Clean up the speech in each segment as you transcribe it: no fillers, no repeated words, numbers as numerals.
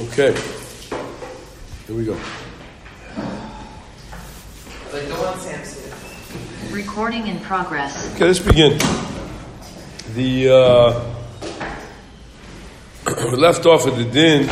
Okay. Here we go. Recording in progress. Okay, let's begin. We left off at the din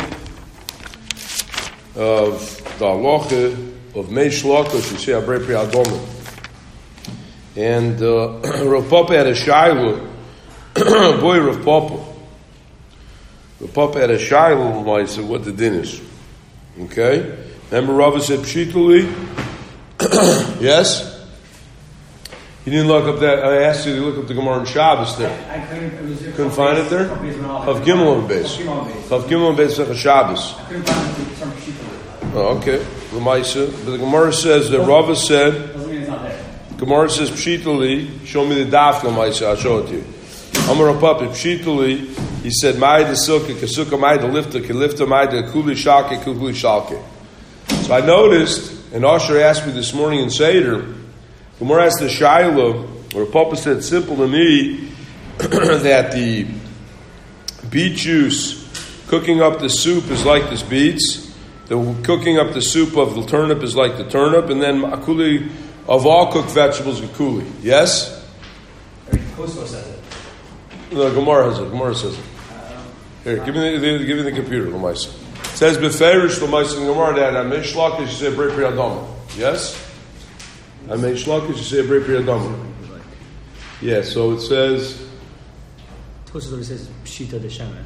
of the halacha of Meish Lakosh, you say Abrei Pri Adoma. And Rav Papa had a shayla, boy Rav Papa. Rav Papa had a shayla, I said, what the din is. Okay? Remember Rav said Pshituli? Yes? You didn't look up that. I asked you to look up the Gemara in Shabbos there. I couldn't. Couldn't find it there? Of Gimel and Beis. Of Gimel and Beis of Shabbos. I couldn't find it in terms of Shita. Oh, okay. L'maisa. But the Gemara says that Rava said. Doesn't mean it's not there. Gemara says Pshituli. Show me the daf L'maisa. I'll show it to you. Amar Papa Pshituli. He said Mai the silka kasuka Mai the lifta kilifta Mai the kuli shalke kuli shalke. So I noticed, and Asher asked me this morning in Seder. Gemara asked the Shaila, or Papa said, it's simple to me that the beet juice cooking up the soup is like this beets, the cooking up the soup of the turnip is like the turnip, and then akuli of all cooked vegetables is kuli. Yes? Kosto says it. No, Gemara has it. Gemara says it. Here, give me the computer, Lamaisa. It says Beferish Lamaisa in Gemara that Amish Lakish you say Brei Pri Adama. Yes? I made shlakish, you say a Brei Pri Adama. Yeah, so it says. Kosto says Pshita de Shemer.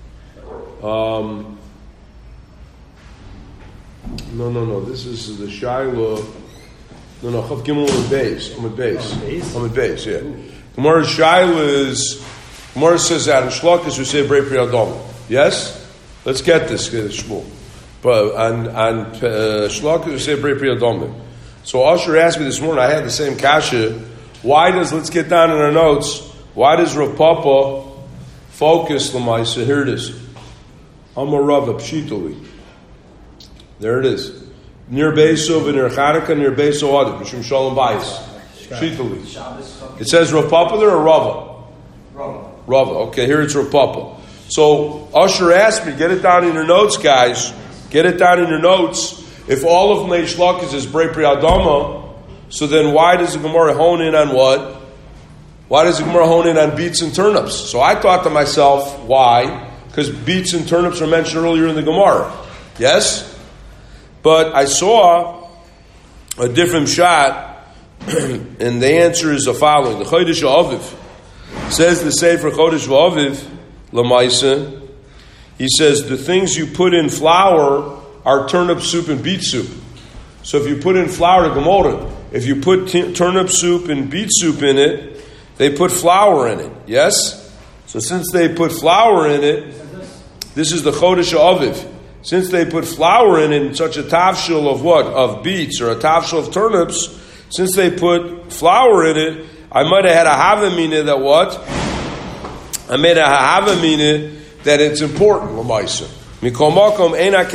No. This is the Shaila. No. Chav Gimel on base. I'm at base. Yeah. Gemara's Shaila is. Gemara says that in shlakish, you say Brei Pri Adama. Yes. Let's get this, Shmuel. But on shlakish, you say Brei Pri Adama. So Asher asked me this morning, I had the same kasha, let's get down in our notes, why does Rav Papa focus L'maisa? Here it is. Amar Rava Pshituli. There it is. Near Beisov and near Chanukah, near Beisov Adif, Mishum Shalom Bayis. Pshituli. It says Rav Papa there or Rava? Rava. Okay, here it's Rav Papa. So Asher asked me, get it down in your notes, guys. Get it down in your notes. If all of Meish Lakish is Brei Pri Adama, so then why does the Gemara hone in on what? Why does the Gemara hone in on beets and turnips? So I thought to myself, why? Because beets and turnips were mentioned earlier in the Gemara. Yes? But I saw a different shot, and the answer is the following. The Chodesh Aviv says the Sefer Chodesh Aviv, L'maisa, he says the things you put in flour are turnip soup and beet soup. So if you put in flour to Gemara, if you put turnip soup and beet soup in it, they put flour in it. Yes? So since they put flour in it, this is the Chodesh Aviv. Since they put flour in it in such a tafshil of what? Of beets or a tafshil of turnips, since they put flour in it, I might have had a havamina that what? I made a havamina that it's important, L'maisa. And therefore,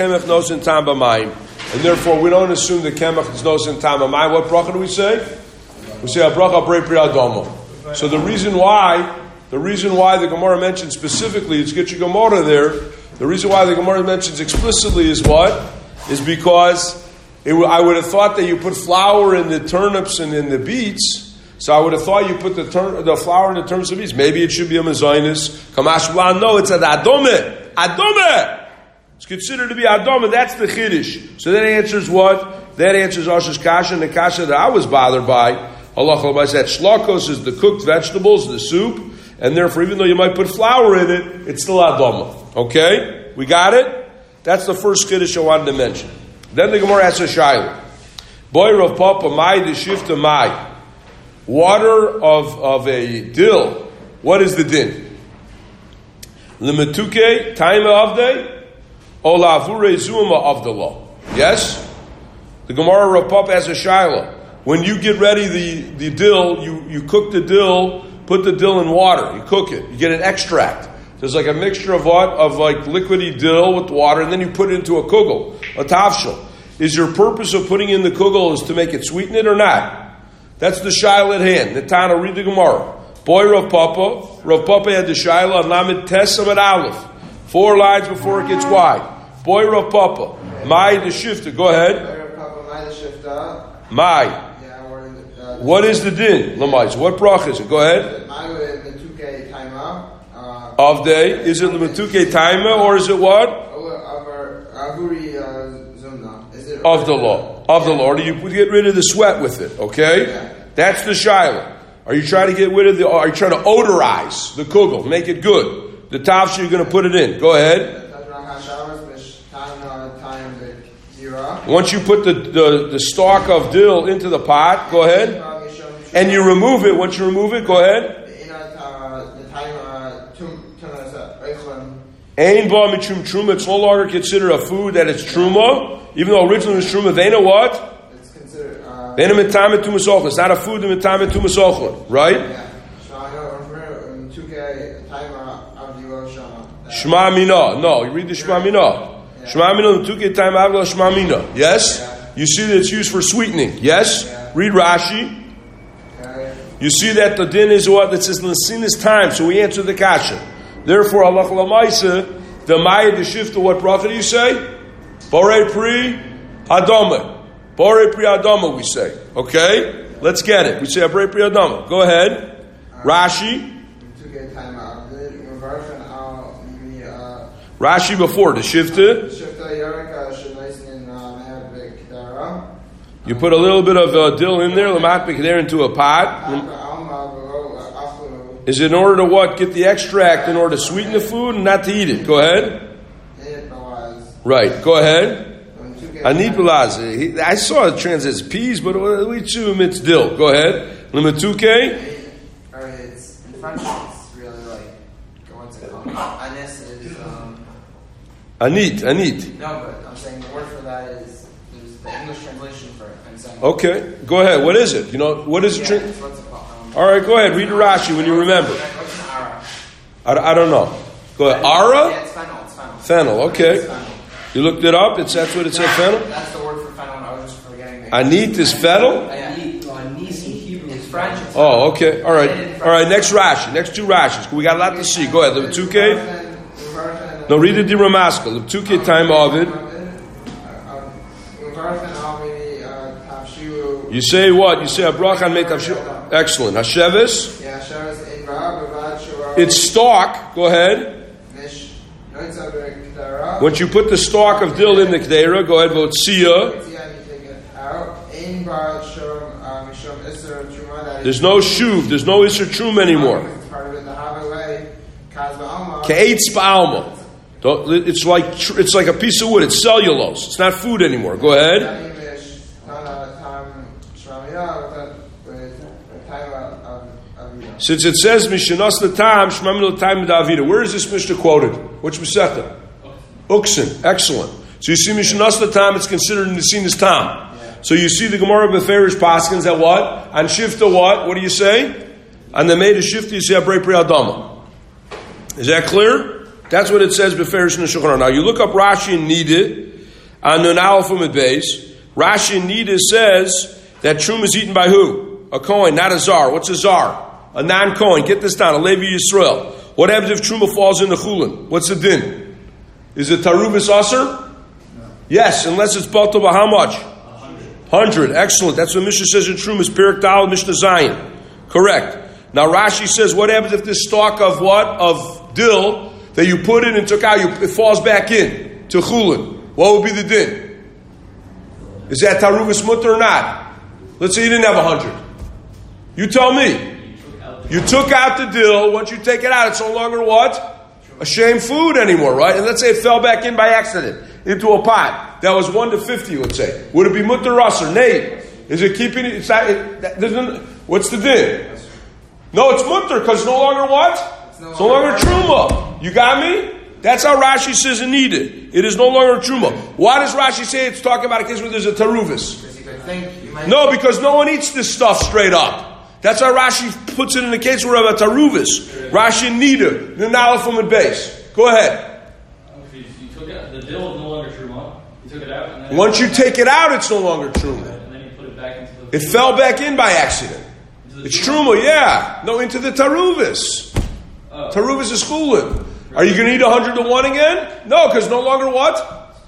we don't assume the kemach is nosin tam b'mayim. What bracha do we say? We say a bracha Brei Pri Adama. So the reason why the Gemara mentions specifically, let's get your Gemara there. The reason why the Gemara mentions explicitly is what? Is because I would have thought that you put flour in the turnips and in the beets. So I would have thought you put the flour in the turnips and beets. Maybe it should be a mezainis. Kamash b'lan. No, it's an adome. It's considered to be Adama. That's the Chiddush. So that answers what? That answers Asher's kasha, and the kasha that I was bothered by. Allah said shlakos is the cooked vegetables, the soup, and therefore even though you might put flour in it, it's still Adama. Okay? We got it? That's the first Chiddush I wanted to mention. Then the Gemara asks a shayla. Boy Rav Papa, mai de shifta mai. Water of a dill. What is the din? Lemetuke, time of day. Olavure zuma of the law. Yes? The Gemara Rav Papa has a shayla. When you get ready the dill, you cook the dill, put the dill in water, you cook it, you get an extract. There's like a mixture of what? Of like liquidy dill with water, and then you put it into a kugel, a tafshel. Is your purpose of putting in the kugel is to make it sweeten it or not? That's the shayla at hand. Netana, read the Gemara. Boy Rav Papa had the shayla on Lamed Tes Amud Aleph. 4 lines before it gets wide. Boy Rav Papa. My the shifter. Go ahead. My. What is the din? Lamais. What brach is it? Go ahead. Of day. Is it Metuke Taima or is it what? Of the law. Of the law. Or do you get rid of the sweat with it? Okay? That's the shaila. Are you trying to get rid of the, are you trying to odorize the kugel? Make it good. The tafsha you're going to put it in. Go ahead. Once you put the stalk of dill into the pot, go ahead. And you remove it. Once you remove it, go ahead. Ein ba mitzum truma. It's no longer considered a food that it's truma, even though originally it was truma. They know what? It's considered. Vena mitamet tumas ochlin. It's not a food that mitamet tumas ochlin, right? Shema mina. No, you read the Shema mina. Shema mina mituke time avla Shema mina. Yes. You see that it's used for sweetening. Yes. Read Rashi. You see that the din is what that says Lasinas time. So we answer the kasha. Therefore, Allah Lamaisa, the Maya the shifta, what bracha do you say? Borei pri Adama. Borei pri Adama, we say. Okay? Let's get it. We say Borei pri Adama. Go ahead. Rashi. Rashi before the shifta. You put a little bit of dill in there, lamat there into a pot. Is it in order to what? Get the extract in order to sweeten the food and not to eat it. Go ahead. Right. Go ahead. Anipelaz. I saw it translates peas, but we assume it's dill. Go ahead. Limatuke. It's in French. It's really like what's it called? Anis is Anit. No, but I'm saying the word for that is there's the English translation for it. Okay. Go ahead. What is it? You know what is it? What's it called? All right, go ahead. Read the Rashi when you remember. I don't know. Go ahead. Ara? Yeah, it's fennel. Fennel, okay. Fennel. You looked it up? That's what it said, fennel? That's the word for fennel. I was just forgetting. Anit is fennel? It's French. Oh, okay. All right. Next Rashi. Next two Rashis. We got a lot to see. Go ahead. Lemtuke. No, read the Diramaska. Lemtuke time of it. You say what? You say a bracha and make tafshu. Excellent. Hashevis. Yeah, Hashevis in Ra'ab. It's stalk. Go ahead. Once you put the stalk of dill in the k'deira, go ahead. Vote siya. There's no shuv. There's no iser trum anymore. K'eitz ba'alma. It's like a piece of wood. It's cellulose. It's not food anymore. Go ahead. Since it says Mishanas Latam Shmamil Time Davida, where is this Mishnah quoted? Which Masechta? Uksin. Excellent. So you see Mishanas Latam, it's considered in the Nesinas Tam. So you see the Gemara Beferish Paskins at what? On Shifta what? What do you say? On the Meda Shifta you say Abrei Pri Adama. Is that clear? That's what it says Beferish in the Shulchan Aruch. Now you look up Rashi and Nida on Nun Aleph Amud Beis. Rashi and Nida says that Trum is eaten by who? A Kohen, not a Zar. What's a Zar? A non-Kohen. Get this down. A Levi Yisrael. What happens if Truma falls in the Chulin? What's the din? Is it Taruvis Aser? No. Yes, unless it's Balto by how much? 100. Excellent. That's what Mishnah says in Trumas. Perik Dal, Mishnah Zion. Correct. Now Rashi says, what happens if this stalk of what? Of dill that you put in and took out, it falls back in to Chulin. What would be the din? Is that Taruvis Mutter or not? Let's say you didn't have 100. You tell me. You took out the dill. Once you take it out, it's no longer what? A shame food anymore, right? And let's say it fell back in by accident into a pot. That was 1 to 50, let's say. Would it be mutter or nay? Is it keeping it? It's not, what's the din? No, it's mutter because it's no longer what? It's no longer truma. You got me? That's how Rashi says in Nida. It is no longer truma. Why does Rashi say it's talking about a case where there's a taruvis? No, because no one eats this stuff straight up. That's why Rashi puts it in the case where a taruvis. Rashi Nida, the Nala from the base. Go ahead. You took it, the dill is no longer truma. You took it out. And then once you take it out, it's no longer truma. And then you put it back into the. It fell back in by accident. It's truma, yeah. No, into the taruvis. Taruvis is chulin. Are you going to eat 100 to 1 again? No, because no longer what?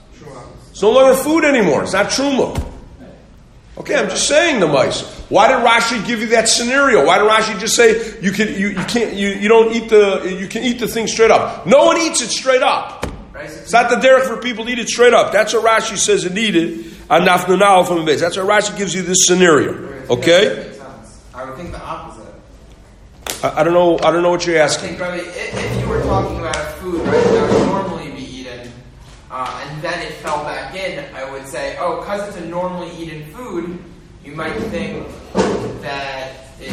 It's no longer food anymore. It's not truma. Okay, I'm just saying the mice. Why did Rashi give you that scenario? Why did Rashi just say you can eat the thing straight up? No one eats it straight up. It's not the derech for people to eat it straight up. That's what Rashi says and eat it on Nafnunal from the base. That's why Rashi gives you this scenario. Okay? I would think the opposite. I don't know what you're I asking. think, Rabbi, if you were talking about a food, right, that would normally be eaten, and then it fell back in, I would say, because it's a normally eaten food, you might think that.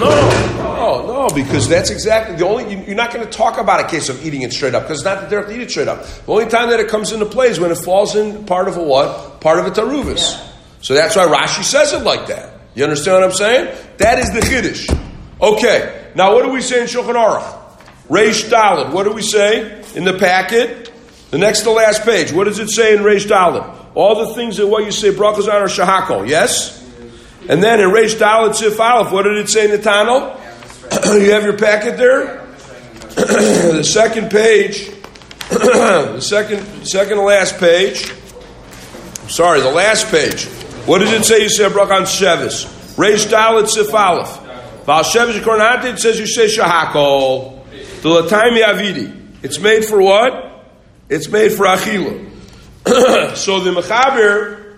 No, because that's exactly the only. You're not going to talk about a case of eating it straight up because it's not the derech to eat it straight up. The only time that it comes into play is when it falls in part of a what? Part of a taruvis. Yeah. So that's why Rashi says it like that. You understand what I'm saying? That is the chiddush. Okay. Now, what do we say in Shulchan Aruch? Reish Daled. What do we say in the packet? The next to last page. What does it say in Reish Daled? All the things that what you say, brachos on or shahakol. Yes? And then in Reish Daled Sif Aleph, what did it say in the Tanel? You have your packet there? The second page. The second to last page. Sorry, the last page. What does it say you say brach on Shevis? Reish Daled Sif Aleph. Val Shevish Kornate, it says you say Shahakol. The Lataimi Avidi. It's made for what? It's made for Achila. So the Mechaber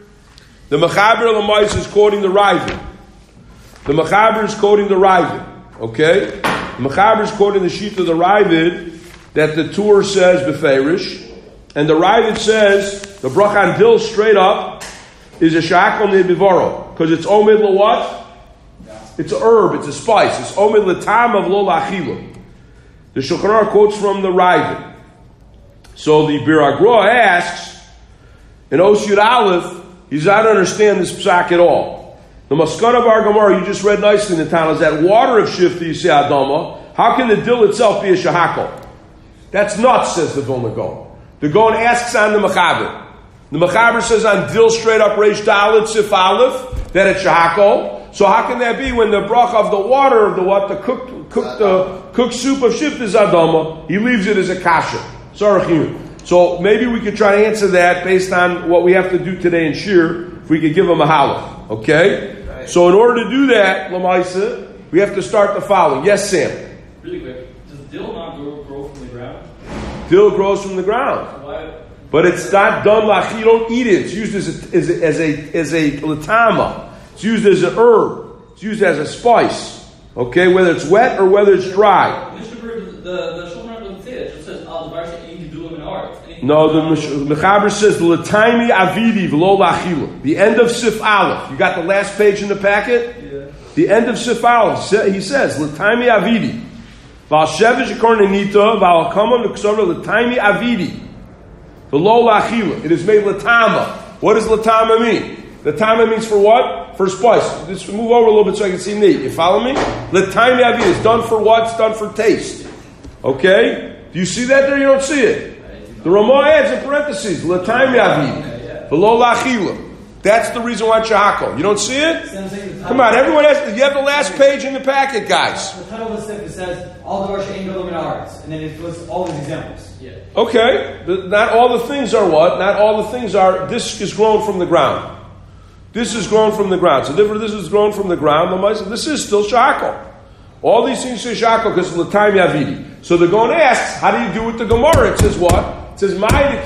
Lamais is quoting the Ravid. The Mechaber is quoting the Ravid. Okay? The Mechaber is quoting the sheet of the Ravid that the Tur says Beferish. And the Ravid says the Brach on Dil straight up is a Shahakol Nebivoro. Because it's Omid La what? It's a herb, it's a spice. It's omid l'tam of lo la'achila. The Shulchan Aruch quotes from the Ravid. So the Bir Agra asks, in Os Yud Aleph, he does not understand this psak at all. The Maskana of our Gemara, you just read nicely in the town, is that water of Shifta, you say Adama, how can the dill itself be a shahakol? That's nuts, says the Vilna Gaon. The Gaon asks on the Mechaber. The Mechaber says on dill straight up Reish Dalet Sif Aleph, that it's shahakol. So how can that be when the brach of the water of the cooked soup of shift is adama? He leaves it as a kasha. So maybe we could try to answer that based on what we have to do today in Shir. If we could give him a halach, okay? Right. So in order to do that, Lamaisa, we have to start the following. Yes, Sam. Really quick, does dill not grow from the ground? Dill grows from the ground. Why? But it's not done like you don't eat it. It's used as a latama. It's used as an herb. It's used as a spice. Okay, whether it's wet or whether it's dry. The Shulchan Aruch doesn't say it. It just says al davar she'ein gedulim in haaretz. No, the Mechaber says l'taimi avidi v'lo la'achila. The end of Sif Aleph. You got the last page in the packet. Yeah. The end of Sif Aleph. He says l'taimi avidi v'al shevish kornenita v'al kamam l'ksavra l'taimi avidi v'lo la'achila. It is made l'tama. What does l'tama mean? L'tama means for what? For spice. Just move over a little bit so I can see neat. You follow me? L'taimi avidi is done for what? It's done for taste. Okay? Do you see that there? You don't see it. The Ramah adds in parentheses, l'taimi avidi, v'lo la'achila. That's the reason why it's shahakol. You don't see it? Come on, everyone has. You have the last page in the packet, guys. The title of the sif says all the davar she'ein gedulim in haaretz, and then it lists all these examples. Yeah. Okay, not all the things are what? Not all the things are. This is grown from the ground. This is grown from the ground. So therefore, this is grown from the ground. This is still shahakol. All these things say shahakol because of l'taimi avidi. So the Gaon asks, how do you do with the Gemara? It says what? It says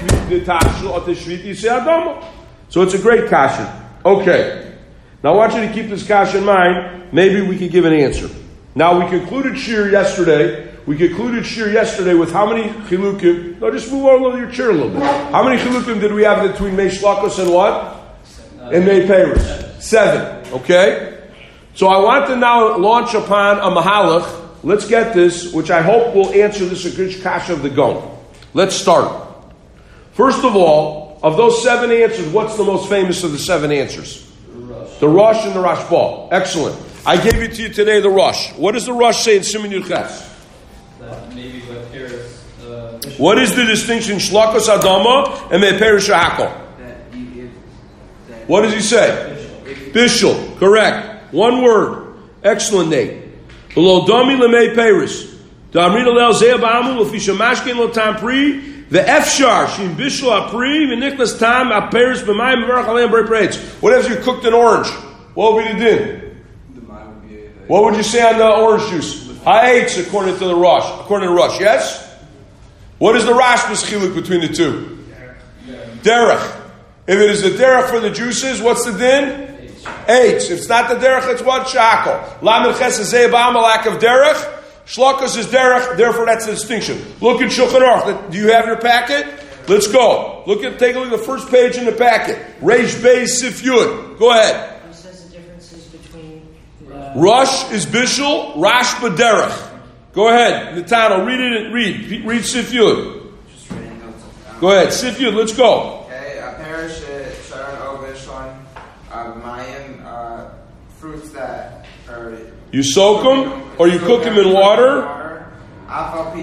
so it's a great kasha. Okay. Now I want you to keep this kasha in mind. Maybe we can give an answer. Now we concluded shir yesterday. With how many chilukim? No, just move over your chair a little bit. How many chilukim did we have between Mei Shlakos and what? And Mei Peres? 7. Okay? So I want to now launch upon a mahalach. Let's get this, which I hope will answer this Agrish Kasha of the Gaon. Let's start. First of all, of those 7 answers, what's the most famous of the 7 answers? The Rosh and the Rashba. Excellent. I gave it to you today, the Rosh. What does the Rosh say in Siman Yud Ches? Maybe with Paris. What is the distinction? Shlakos Adama and Mei Peres Shahakol. What does he say? Bishul. Correct. One word. Excellent, Nate. Below Dami Lemei Peres. Damrina Lel Zeh Ba'amu L'Fisha Mashkin L'Tam Pri The efshar shin bishul apri v'nichlas tam aperis b'mayim v'arach aleim b'reitz. What if you cooked an orange? What would be the din? What would you say on the orange juice? Ha'etz according to the Rosh. According to the Rosh, yes? What is the Rashba's chiluk between the two? Derech. If it is the derech for the juices, what's the din? Eitz. If it's not the derech, it's what? Shakol. Lamed ches is ze'bam, a lack of derech. Shlokas is derech, therefore that's the distinction. Look at Shulchan Aruch. Do you have your packet? Let's go. Take a look at the first page in the packet. Reish Beis Sif Yud. Go ahead. What says the differences between Rosh is Bishul, Rashba derech. Go ahead. Natano, read it. Read Sif Yud. Go ahead. Sif Yud, let's go. Okay, a parish sharon ovishon mayim fruits that are You soak them, or you cook them in water. And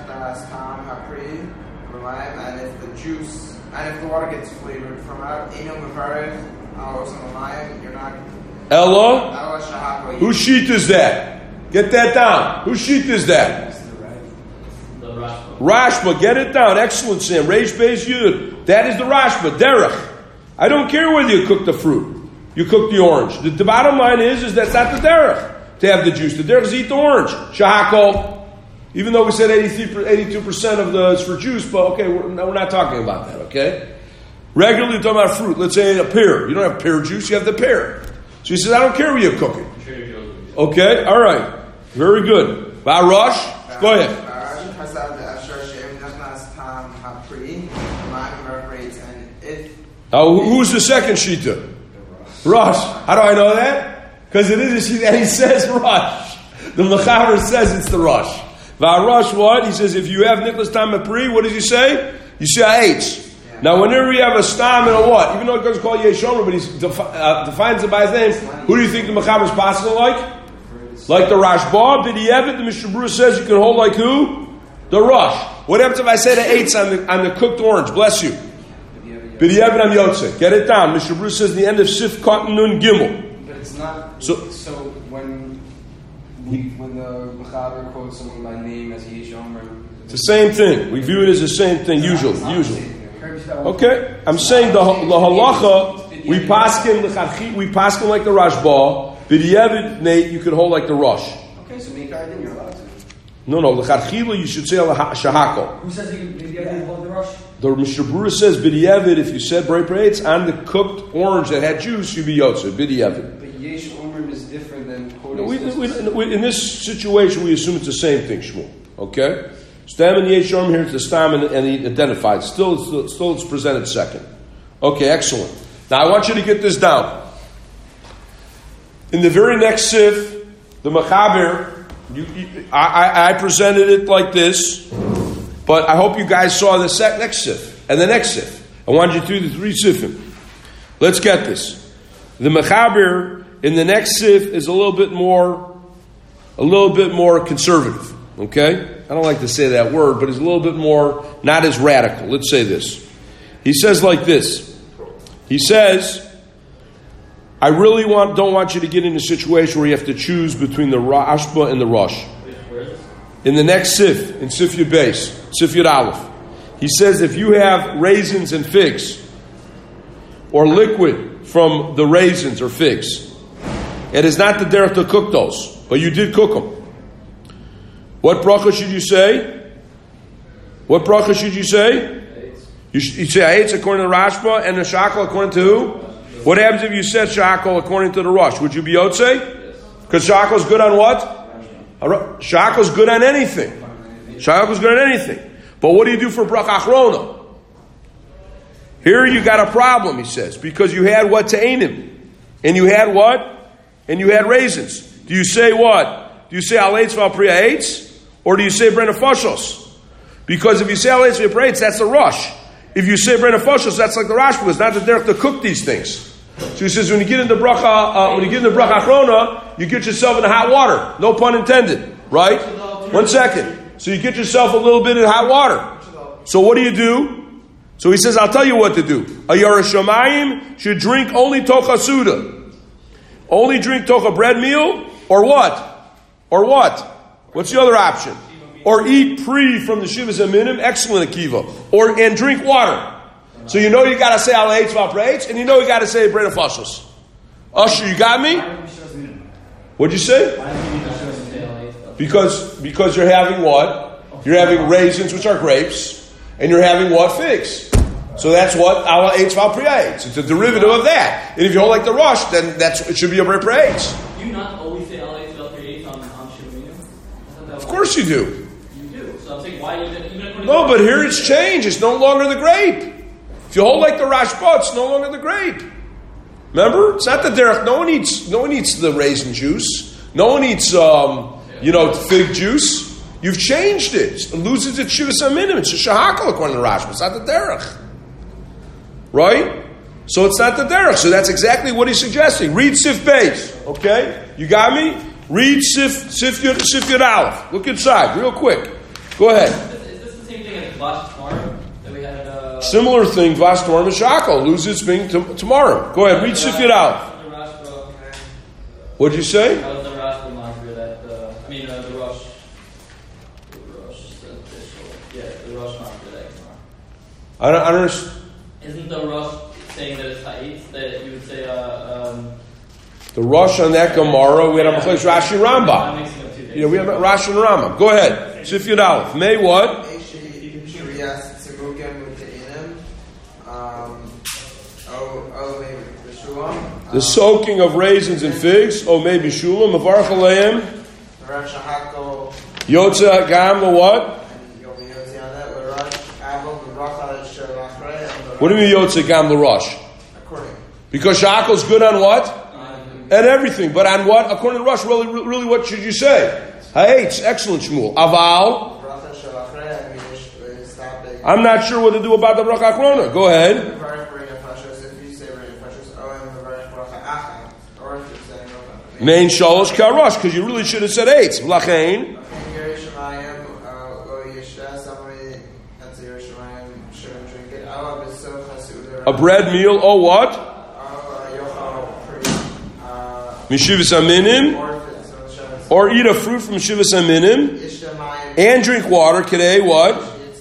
if the juice, and if the water gets flavored from it, you're not. Ella, whose sheet is that? Get that down. Whose sheet is that? The Rashba. Rashba, get it down. Excellent, Sam. Reish Beis Yud. That is the Rashba, derech. I don't care whether you cook the fruit, you cook the orange. The bottom line is that's not the derech to have the juice. The derech is to eat the orange. Shahakol. Even though we said 82% of the is for juice, but okay, we're not talking about that, okay? Regularly we're talking about fruit. Let's say a pear. You don't have pear juice, you have the pear. So he says, I don't care where you cook it. Okay, all right. Very good. Rosh, go ahead. Who's the second shita? Rosh. How do I know that? Because it is a shita, and he says Rosh. The Mechaber says it's the Rosh. Rosh, what? He says if you have Nicholas Tam Apri, what does he say? You say H. Now, whenever you have a stam and a what, even though it doesn't call Yeshomer, but he defines it by his name, who do you think the Mechaber is possible like? Like the Rashba, B'di'evet, the Mishnah Berurah says you can hold like who? The Rosh. What happens if I say the eights on the cooked orange? Bless you. B'di'evet am Yotze. Get it down. Mishnah Berurah says in the end of Sif Katan Nun Gimel. But it's not. So when the Mechaber quotes someone by name as Yeshomer, it's the same thing. We view it as the same thing usually. Okay, I'm saying the halacha we paskin like the Rashba. B'di'evet, Nate, you could hold like the Rosh. Okay, so make then you're allowed to. No, l'chadchila you should say shahakol. Who says you can hold the Rosh? The Mishnah Berurah says b'di'evet. If you said brei on the cooked orange that had juice, you'd be yotze b'di'evet. But yesh omer is different than quoting. In this situation, we assume it's the same thing, Shmuel. Okay. Stam and Yesh Omer here, it's the Stam and he identified. Still it's presented second. Okay, excellent. Now I want you to get this down. In the very next sif, the Mechaber, I presented it like this, but I hope you guys saw the next sif and the next sif. I want you to do the three sifim. Let's get this. The Mechaber in the next sif is a little bit more conservative. Okay? I don't like to say that word, but it's a little bit more, not as radical. Let's say this. He says like this. He says, I really don't want you to get in a situation where you have to choose between the Rashba and the Rosh. In the next Sif, in Sif Yud Beis, Sif Yud Aleph, he says if you have raisins and figs, or liquid from the raisins or figs, it is not the derech to cook those, but you did cook them. What bracha should you say? What bracha should you say? You say Ha'etz according to Rashba and the Shakol according to who? What happens if you said Shakol according to the Rosh? Would you be Yotze? Because Shakol's good on what? Shakol's good on anything. Shakol's good on anything. But what do you do for bracha achrona? Here you got a problem, he says, because you had what Ta'anim. And you had what? And you had raisins. Do you say what? Do you say Ha'etz v'al Pri Ha'etz? Or do you say Bren Foshos? Because if you say Ha'etz v'al Pri Ha'etz, that's the Rosh. If you say Bren Foshos, that's like the Rashba. It's not the derech to cook these things. So he says when you get into bracha, achrona, you get yourself in hot water. No pun intended, right? 1 second. So you get yourself a little bit in hot water. So what do? So he says, I'll tell you what to do. A Yerushalayim should drink only tocha suda. Only drink tocha bread meal, or what? Or what? What's the other option? or eat pre from the Shivas Aminim, excellent Akiva, and drink water. So you know you got to say Al Eitz Val Preitz, and you know you got to say Breda Fashos. Usher, you got me? What'd you say? Because you're having what? You're having raisins, which are grapes, and you're having what? Figs. So that's what Al Eitz Val Preitz. It's a derivative of that. And if you hold like the Rosh, then it should be a Breda Preitz. Do you not always say Al Eitz Val Preitz on Shivaminim? Of course you do. You do. So I'm saying, why are you even? No, but here it's changed. It's no longer the grape. If you hold like the Rashba, it's no longer the grape. Remember, it's not the derech. No one eats the raisin juice. No one eats fig juice. You've changed it. It loses its shivas aminim. It's a shahakal according to Rashba. It's not the derech, right? So it's not the derech. So that's exactly what he's suggesting. Read Sif Beis. Okay, you got me. Read Sif Yud Aleph. Look inside, real quick. Go ahead. Is this the same thing as Vash tomorrow that we had? Similar thing, Vas Torah Meshakal, loses being tomorrow. Go ahead, read Sif Yud Aleph. What'd you say? How was the Rashba mantra that, the Rosh said this, the Rosh mantra that tomorrow. I don't understand. Isn't the Rosh saying that it's Ha'itz, that you would say, the Rosh on that Gemara, we had a Rashi Rambam. I'm mixing up two things. Yeah, we have Rashi and Rambam. Go ahead, Sif Yud Aleph. May what? The soaking of raisins and figs. Oh, maybe Shulam. Mavarach Aleim. Yotza Gam the what? What do you mean Yotza Gam the Rosh? Because Shakal's good on what? And everything. But on what? According to Rosh, really what should you say? Ha'etz. Excellent, Shmuel. Aval. I'm not sure what to do about the bracha achrona. Go ahead. Main shalosh karosh, because you really should have said eitz. Vlachein. A bread meal, or what? Mishivas aminim, or eat a fruit from Mishivas aminim, and drink water. Today, what?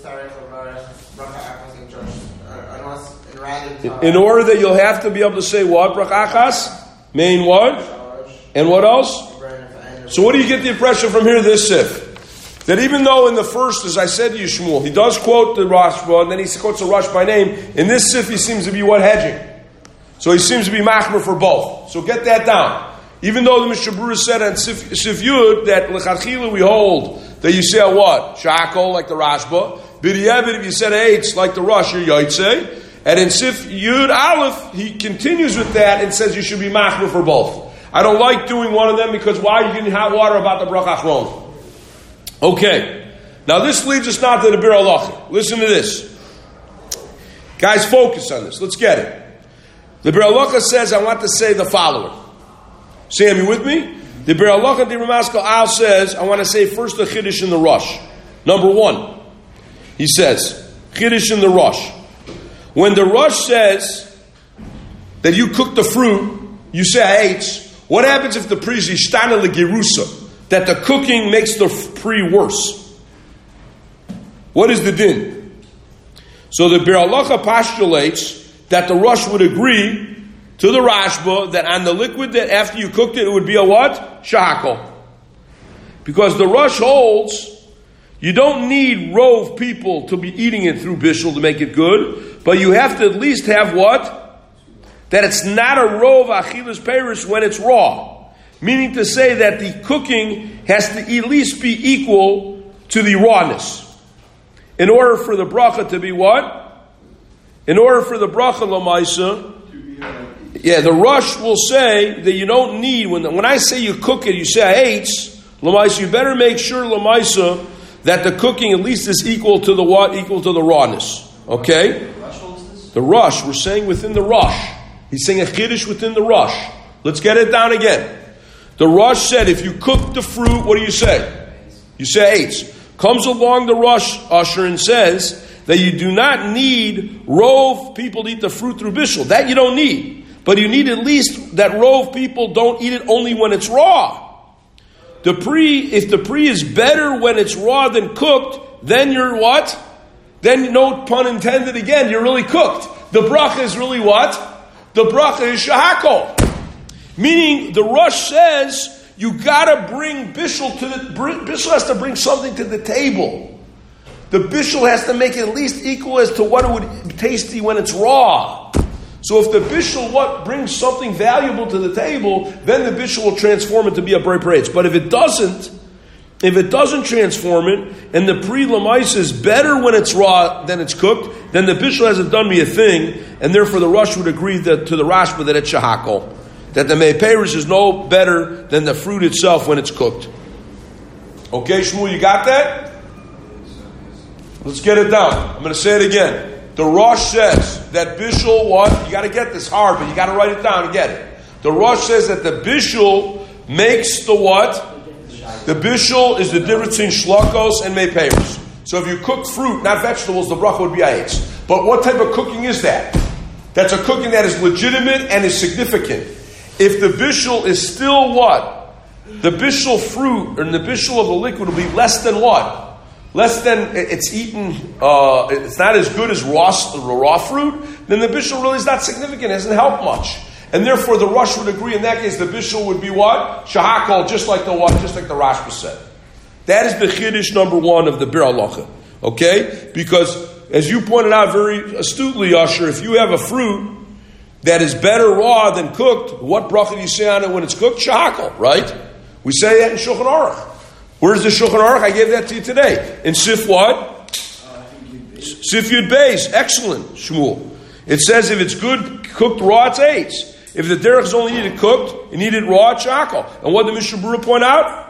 In order that you'll have to be able to say what? Brachachas? Main what? And what else? So what do you get the impression from here, this Sif? That even though in the first, as I said to you, Shmuel, he does quote the Rashba, and then he quotes the Rosh by name, in this Sif he seems to be what? Hedging. So he seems to be machmer for both. So get that down. Even though the Mishnah Berurah said on Sif Yud that L'chadchila we hold that you say what? Shakol, like the Rashba. B'diavad, if you said eitz, like the Rosh, you're Yotzei. And in Sif Yud Aleph, he continues with that and says you should be machmer for both. I don't like doing one of them because why are you getting hot water about the bracha achron? Okay. Now this leads us now to the Bir Halacha. Listen to this. Guys, focus on this. Let's get it. The Bir Halacha says, I want to say the following. Sam, you with me? The Bir Halacha, the Ramaskal Al says, I want to say first the Chiddush in the Rosh. Number one, he says, Chiddush in the Rosh. When the Rosh says that you cook the fruit, you say eitz. What happens if the pri is ishtana legerusa? That the cooking makes the pri worse. What is the din? So the Bir Halacha postulates that the Rosh would agree to the Rashba that on the liquid that after you cooked it would be a what? Shahakol. Because the Rosh holds you don't need rove people to be eating it through bishul to make it good, but you have to at least have what? That it's not a rove achilas perish when it's raw. Meaning to say that the cooking has to at least be equal to the rawness. In order for the bracha to be what? In order for the bracha l'maisa, the Rosh will say that you don't need, when I say you cook it, you say eitz, l'maisa, you better make sure l'maisa that the cooking at least is equal to the what? Equal to the rawness. Okay? The Rosh, we're saying within the Rosh. He's saying a chiddush within the Rosh. Let's get it down again. The Rosh said, if you cook the fruit, what do you say? You say eitz. Comes along the Rosh Usher and says that you do not need rove people to eat the fruit through bishul. That you don't need. But you need at least that rove people don't eat it only when it's raw. if the pri is better when it's raw than cooked, then you're what? Then, no pun intended again, you're really cooked. The bracha is really what? The bracha is shahakol. Meaning, the Rosh says, you gotta bring bishul bishul has to bring something to the table. The bishul has to make it at least equal as to what it would be tasty when it's raw. So if the bishul brings something valuable to the table, then the bishul will transform it to be a brei prates. But if it doesn't transform it, and the pri l'mais is better when it's raw than it's cooked, then the bishul hasn't done me a thing, and therefore the Rosh would agree that to the Rashba that it's shahakol, that the mei perish is no better than the fruit itself when it's cooked. Okay, Shmuel, you got that? Let's get it down. I'm going to say it again. The Rosh says that bishul, what? You got to get this hard, but you got to write it down and get it. The Rosh says that the bishul makes the what? The bishul is the difference between shlokos and meiperos. So if you cook fruit, not vegetables, the bracha would be aitz. But what type of cooking is that? That's a cooking that is legitimate and is significant. If the bishul is still what? The bishul fruit, or the bishul of the liquid will be less than what? Less than it's eaten, it's not as good as raw fruit, then the bishul really is not significant, it hasn't helped much. And therefore the Rosh would agree in that case the bishul would be what? Shahakol, just like the Rashba said. That is the chiddush number one of the Bir Halacha. Okay? Because, as you pointed out very astutely, Usher, if you have a fruit that is better raw than cooked, what bracha do you say on it when it's cooked? Shahakol, right? We say that in Shulchan Aruch. Where's the Shulchan Aruch? I gave that to you today. In Sif what? Sif Yud Beis. Excellent, Shmuel. It says if it's good cooked raw, it's eitz. If the derech is only needed cooked, you need it raw, it's shakal. And what did Mishnah Berurah point out?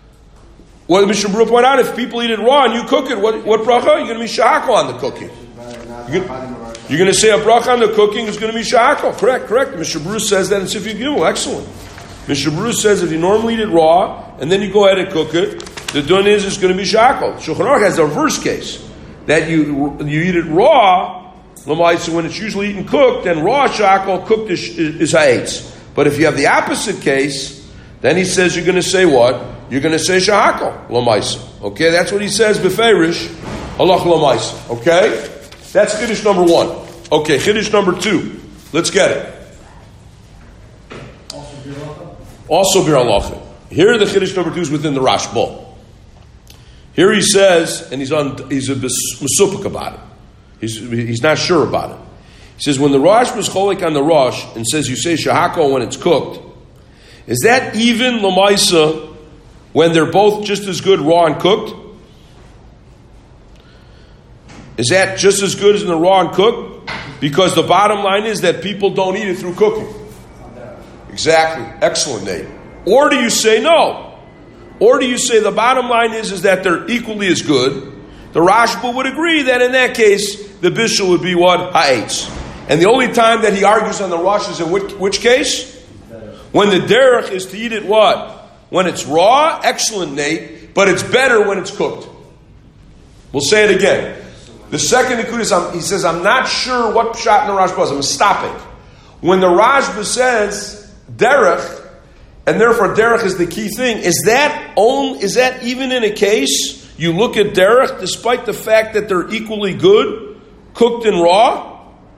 If people eat it raw and you cook it, what bracha? You're going to be shakal on the cooking. You're going to say a bracha on the cooking is going to be shakal. Correct. Mishnah Berurah says that in Sif Yud Gimel. Excellent. Mishnah Berurah says if you normally eat it raw and then you go ahead and cook it, the dun is it's going to be shakal. Shulchan Aruch has a reverse case that you eat it raw. So when it's usually eaten cooked, then raw shakal, cooked is ha'etz. But if you have the opposite case, then he says you're going to say what? You're going to say shahakal l'maisa. Okay, that's what he says beferish halach l'maisa. Okay, that's chiddush number one. Okay, chiddush number two. Let's get it. Also bir halacha. Here the chiddush number two is within the Rashba. Here he says, and he's a mesupik about it. He's not sure about it. He says, when the Rosh was cholik on the Rosh and says you say shahakol when it's cooked, is that even l'maisa when they're both just as good raw and cooked? Is that just as good as in the raw and cooked? Because the bottom line is that people don't eat it through cooking. Exactly. Excellent, Nate. Or do you say no? Or do you say the bottom line is that they're equally as good? The Rashba would agree that in that case, the bishul would be what? Ha'etz. And the only time that he argues on the Rosh is in which case? When the derech is to eat it what? When it's raw? Excellent, Nate. But it's better when it's cooked. We'll say it again. The second Nekudas, he says, I'm not sure what pshat in the Rashba was. I'm stopping. When the Rashba says derech, and therefore derech is the key thing, is that even in a case you look at derech despite the fact that they're equally good, cooked and raw?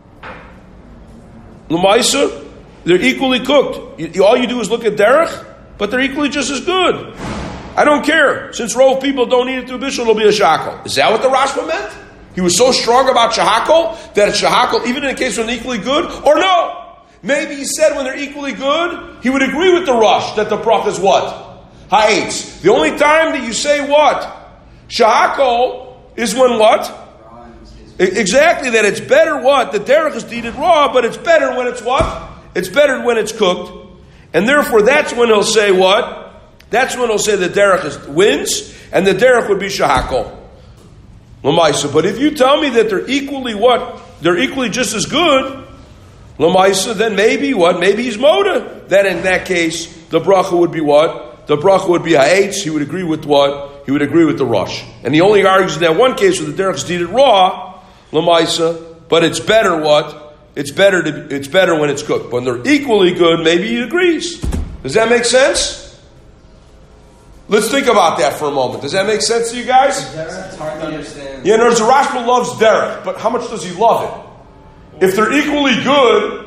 L'maisa, they're equally cooked. All you do is look at derech, but they're equally just as good. I don't care. Since rov people don't eat it through bishul, it'll be a shakal. Is that what the Rashba meant? He was so strong about shahakal that it's shahakal even in a case when they're equally good? Or no? Maybe he said when they're equally good, he would agree with the Rosh that the bracha is what? Ha'etz. The only time that you say what? Shahakol is when what? Exactly, that it's better what? The derech is to eat it raw, but it's better when it's what? It's better when it's cooked. And therefore that's when he'll say what? That's when he'll say the derech wins, and the derech would be shahakol. L'maisa. But if you tell me that they're equally what? They're equally just as good, l'maisa, then maybe what? Maybe he's moda. Then in that case, the bracha would be what? The bracha would be ha'etz. He would agree with what? He would agree with the Rosh. And he only argues in that one case where the derech is eaten raw, l'maisa, but it's better what? It's better when it's cooked. When they're equally good, maybe he agrees. Does that make sense? Let's think about that for a moment. Does that make sense to you guys? It's hard to understand. Yeah, in other words, the Rashba loves derech, but how much does he love it? If they're equally good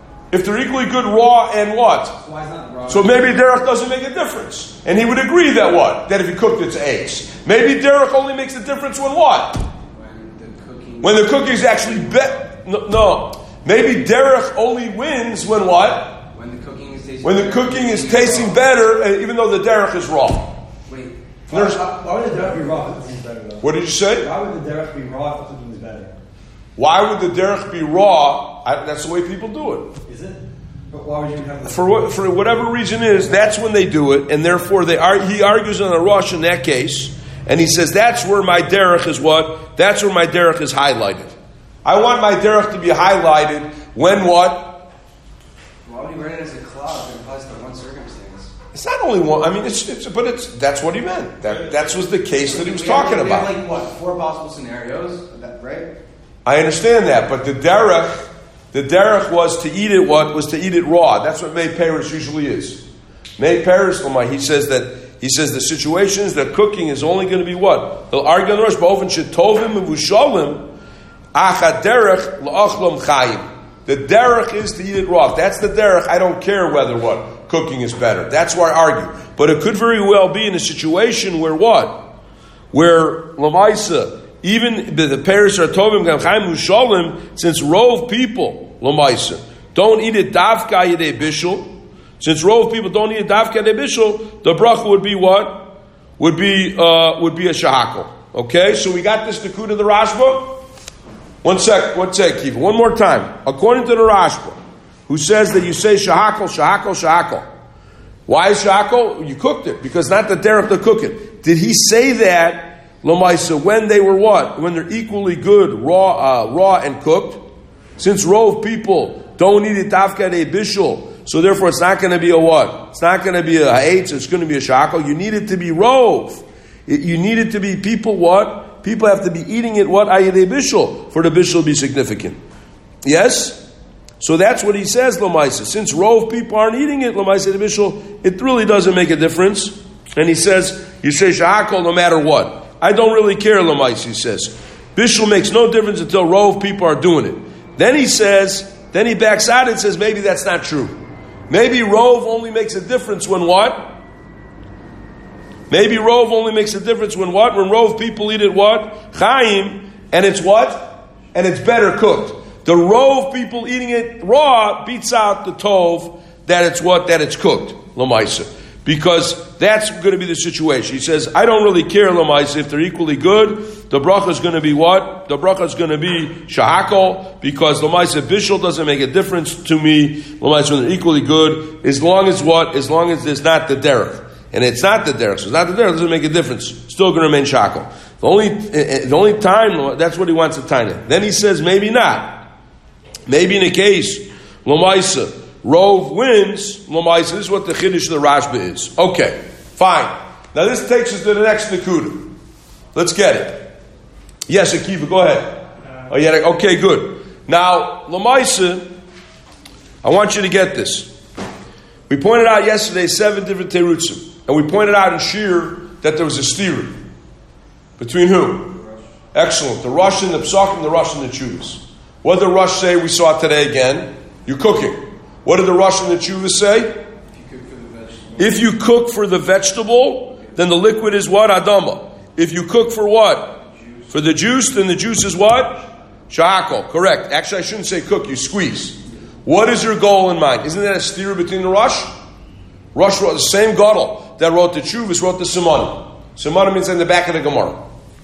raw and what? Why is not raw? So maybe derech doesn't make a difference. And he would agree that what? That if he cooked its eggs. Maybe derech only makes a difference when what? When the cooking's actually no. Maybe derech only wins when what? When the cooking is tasting When the cooking is tasting better, even though the derech is raw. Wait. Why would the derech be raw if the cooking is better, though? What did you say? Why would the derech be raw if the cooking is better? Why would the derech be raw? That's the way people do it. Is it? But why would you have the... For whatever reason is, that's when they do it, and therefore he argues on a Rosh in that case, and he says that's where my derech is what? That's where my derech is highlighted. I want my derech to be highlighted when what? Why would he write it as a cloud if it applies to one circumstance? It's not only one. I mean, that's what he meant. That was the case that he was talking about. We have 4 possible scenarios, right? I understand that, but the derech was to eat it. What was to eat it raw? That's what Mei Paris usually is. Mei Paris, he says the situations that cooking is only going to be what? He'll argue on the Rosh Ba'ofen shetovim mevushalim achad derech la'achlam chayim. The derech is to eat it raw. If that's the derech, I don't care whether what cooking is better. That's why I argue. But it could very well be in a situation where what? Where Lamaisa, even the Paris are Tovim Gamchaim Mushalim, since rove people, Lamaisa, don't eat it Davka Yedei Bishul, since rove people don't eat it Davka Yedei Bishul, the bracha would be what? Would be a shahakol. Okay, so we got this Nakud of the Rashba. One sec, Kiva. One more time. According to the Rashba, who says that you say shahakol, shahakol, shahakol. Why is shahakol? You cooked it, because not the derech to cook it. Did he say that Lamaisa, when they were what? When they're equally good, raw and cooked. Since rove people don't eat it dafka de bishul, so therefore it's not going to be a what? It's not going to be a ha'etz, it's going to be a shakal. You need it to be rove. You need it to be people what? People have to be eating it what? Ayedei bishul, for the bishul to be significant. Yes? So that's what he says, Lamaisa. Since rove people aren't eating it, Lamaisa de bishul, it really doesn't make a difference. And he says, you say shakal no matter what. I don't really care, Lamais, he says. Bishul makes no difference until rove people are doing it. Then he backs out and says, maybe that's not true. Maybe rove only makes a difference when what? Maybe rove only makes a difference when what? When rove people eat it what? Chaim, and it's what? And it's better cooked. The rove people eating it raw beats out the tov that it's what? That it's cooked, Lamaisa. Because that's going to be the situation. He says, I don't really care, Lamais, if they're equally good. The bracha is going to be what? The bracha is going to be shahakol, because Lamais bishul doesn't make a difference to me. Lamais, when they're equally good, as long as what? As long as there's not the derech. And it's not the derech. So it's not the derech, it doesn't make a difference. Still going to remain shahakol. The only time, that's what he wants to tie it. Then he says, maybe not. Maybe in a case, Lamaisa, rove wins, Lamaisa. This is what the Chiddush of the Rashba is. Okay, fine. Now this takes us to the next Nakuda. Let's get it. Yes, Akiva, go ahead. Okay, good. Now, Lamaisa, I want you to get this. We pointed out yesterday 7 different terutzim, and we pointed out in Shir that there was a stira. Between who? Excellent. The Rosh and the Psakim, the Rosh and the Chuvas. What did the Rosh say? We saw it today again. You're cooking. What did the Rosh and the Chuvas say? If you cook for the vegetable, then the liquid is what? Adama. If you cook for what? For the juice, then the juice is what? Shahakol. Correct. Actually, I shouldn't say cook, you squeeze. What is your goal in mind? Isn't that a stira between the Rosh? Rosh wrote the same Gadol that wrote the Chuvas, wrote the Simon. Simon means in the back of the Gemara.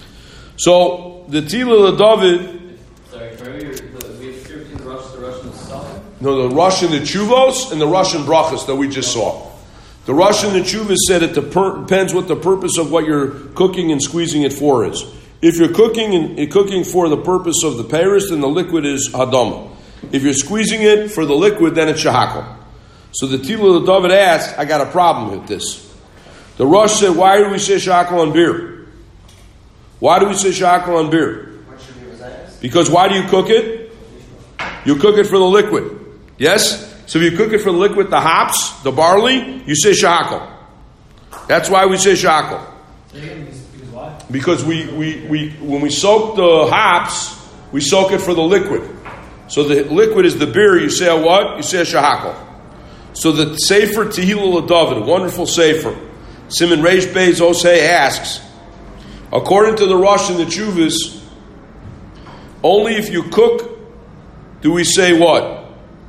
So, the Tila David. Sorry, we have stira between the Rosh and the Psakim? No, the Rosh and the Chuvos and the Rosh and Brachas that we just saw. The Rosh and the Chuvos said it depends what the purpose of what you're cooking and squeezing it for is. If you're cooking for the purpose of the Paris, then the liquid is Hadama. If you're squeezing it for the liquid, then it's Shahakal. So the Tila David asked, I got a problem with this. The Rosh said, why do we say Shahakal on beer? Why do we say Shahakal on beer? Because why do you cook it? You cook it for the liquid. Yes? So if you cook it for the liquid, the hops, the barley, you say Shahakal. That's why we say shakal. Because why? Because we when we soak the hops, we soak it for the liquid. So the liquid is the beer. You say a what? You say a shahakal. So the Sefer Tehillah David, wonderful Sefer, Simon Reish Beis Osei asks, according to the Rosh and the Chuvas, only if you cook do we say what?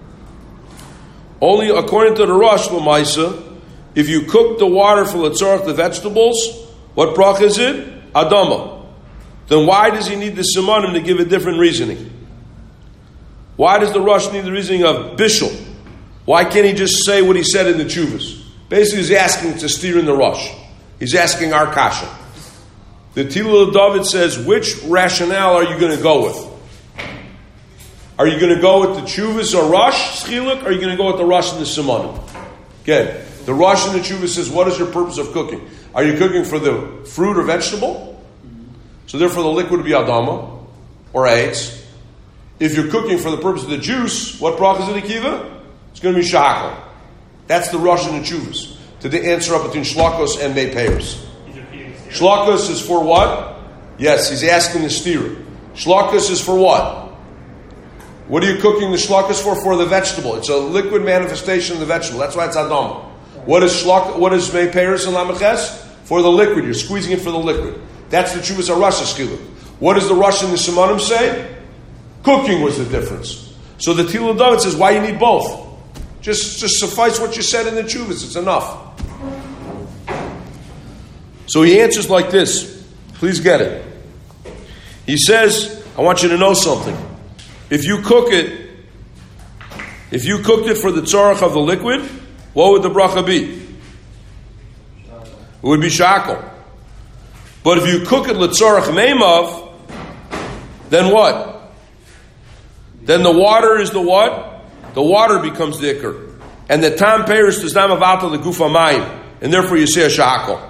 Only according to the Rosh L'maisa, if you cook the water for L'tzarech, the vegetables, what brach is it? Adama. Then why does he need the Simanim to give a different reasoning? Why does the Rosh need the reasoning of Bishul? Why can't he just say what he said in the Chuvas? Basically, he's asking to steer in the Rosh. He's asking our kasha. The Tehillah David says, which rationale are you going to go with? Are you going to go with the Chuvas or Rosh Schiluk, or are you going to go with the Rosh and the Simanim? Again, the Rosh and the Chuvas says, what is your purpose of cooking? Are you cooking for the fruit or vegetable? So therefore the liquid would be Adama or Eitz. If you're cooking for the purpose of the juice, what brach is it, Akiva? It's going to be Shahakal. That's the Rosh and the Chuvas. To the answer up between Shlakos and Mei Peiros. Shlakos is for what? Yes, he's asking the steerer. Shlakos is for what? What are you cooking the shlakos for? For the vegetable. It's a liquid manifestation of the vegetable. That's why it's Adama. What is Mei Peiros and Lamaches? For the liquid. You're squeezing it for the liquid. That's the Chuvas HaRosh Schiluk. What does the Rosh and the Simanim say? Cooking was the difference. So the Tehillah David says, why you need both? Just suffice what you said in the Chuvas. It's enough. So he answers like this. Please get it. He says, I want you to know something. If you cooked it for the tzarech of the liquid, what would the bracha be? It would be shakal. But if you cook it l'tzarech meimav, then what? Then the water is the what? The water becomes the ikr. And the tam peiros does not mavata the gufa mayim. And therefore you say a shakal.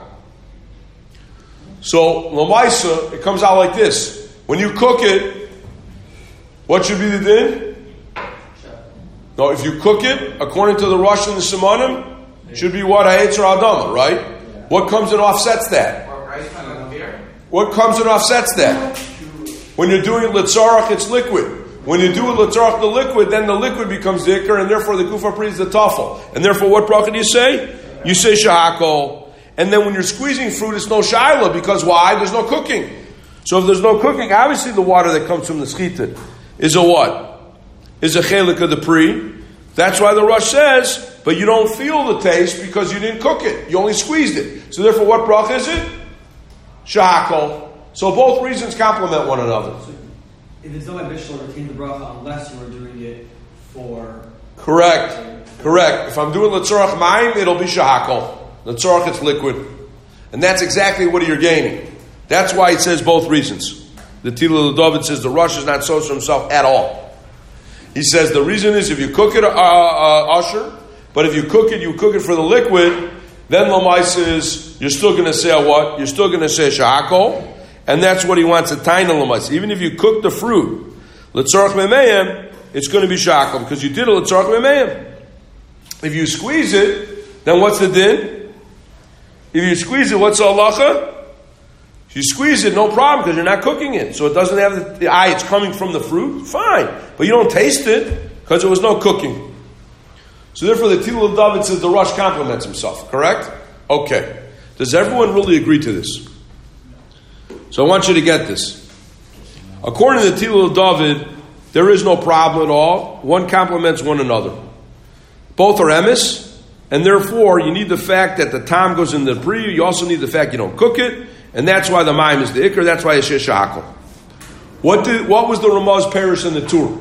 So, l'maisa, it comes out like this. When you cook it, what should be the din? No, if you cook it, according to the Rosh and the Simanim, should be what? Ha'etz or Adama, right? What comes and offsets that? What comes and offsets that? When you're doing it l'tzarach, it's liquid. When you do it l'tzarach, the liquid, then the liquid becomes the ikar, and therefore the gufa pri is the tafel. And therefore, what bracha do you say? You say shahakol. And then when you're squeezing fruit, it's no shaila, because why? There's no cooking. So if there's no cooking, obviously the water that comes from the schitin is a what? Is a chelik of the pri. That's why the Rosh says, but you don't feel the taste because you didn't cook it. You only squeezed it. So therefore, what bracha is it? Shahakol. So both reasons complement one another. So if it's not bishul, retain the bracha unless you are doing it for... Correct. If I'm doing l'tzorach mayim, it'll be shahakol. L'tzorach, it's liquid. And that's exactly what you're gaining. That's why it says both reasons. The Tehillah David says the Rosh is not so to himself at all. He says the reason is if you cook it, usher, but if you cook it for the liquid, then Lamai says you're still going to say what? You're still going to say shahakol, and that's what he wants to taina Lamai. Even if you cook the fruit, l'tzorach memeim, it's going to be shahakol because you did it l'tzorach memeim. If you squeeze it, then what's the din? If you squeeze it, what's the halacha? If you squeeze it, no problem, because you're not cooking it. So it doesn't have the eye, it's coming from the fruit, fine. But you don't taste it, because there was no cooking. So therefore the Tehillah David says the Rosh compliments himself, correct? Okay. Does everyone really agree to this? So I want you to get this. According to the Tehillah David, there is no problem at all. One complements one another. Both are emes, and therefore you need the fact that the tam goes in the pri, you also need the fact you don't cook it, and that's why the mayim is the ikr, that's why it's shahakol. What was the Ramaz Parish in the Torah?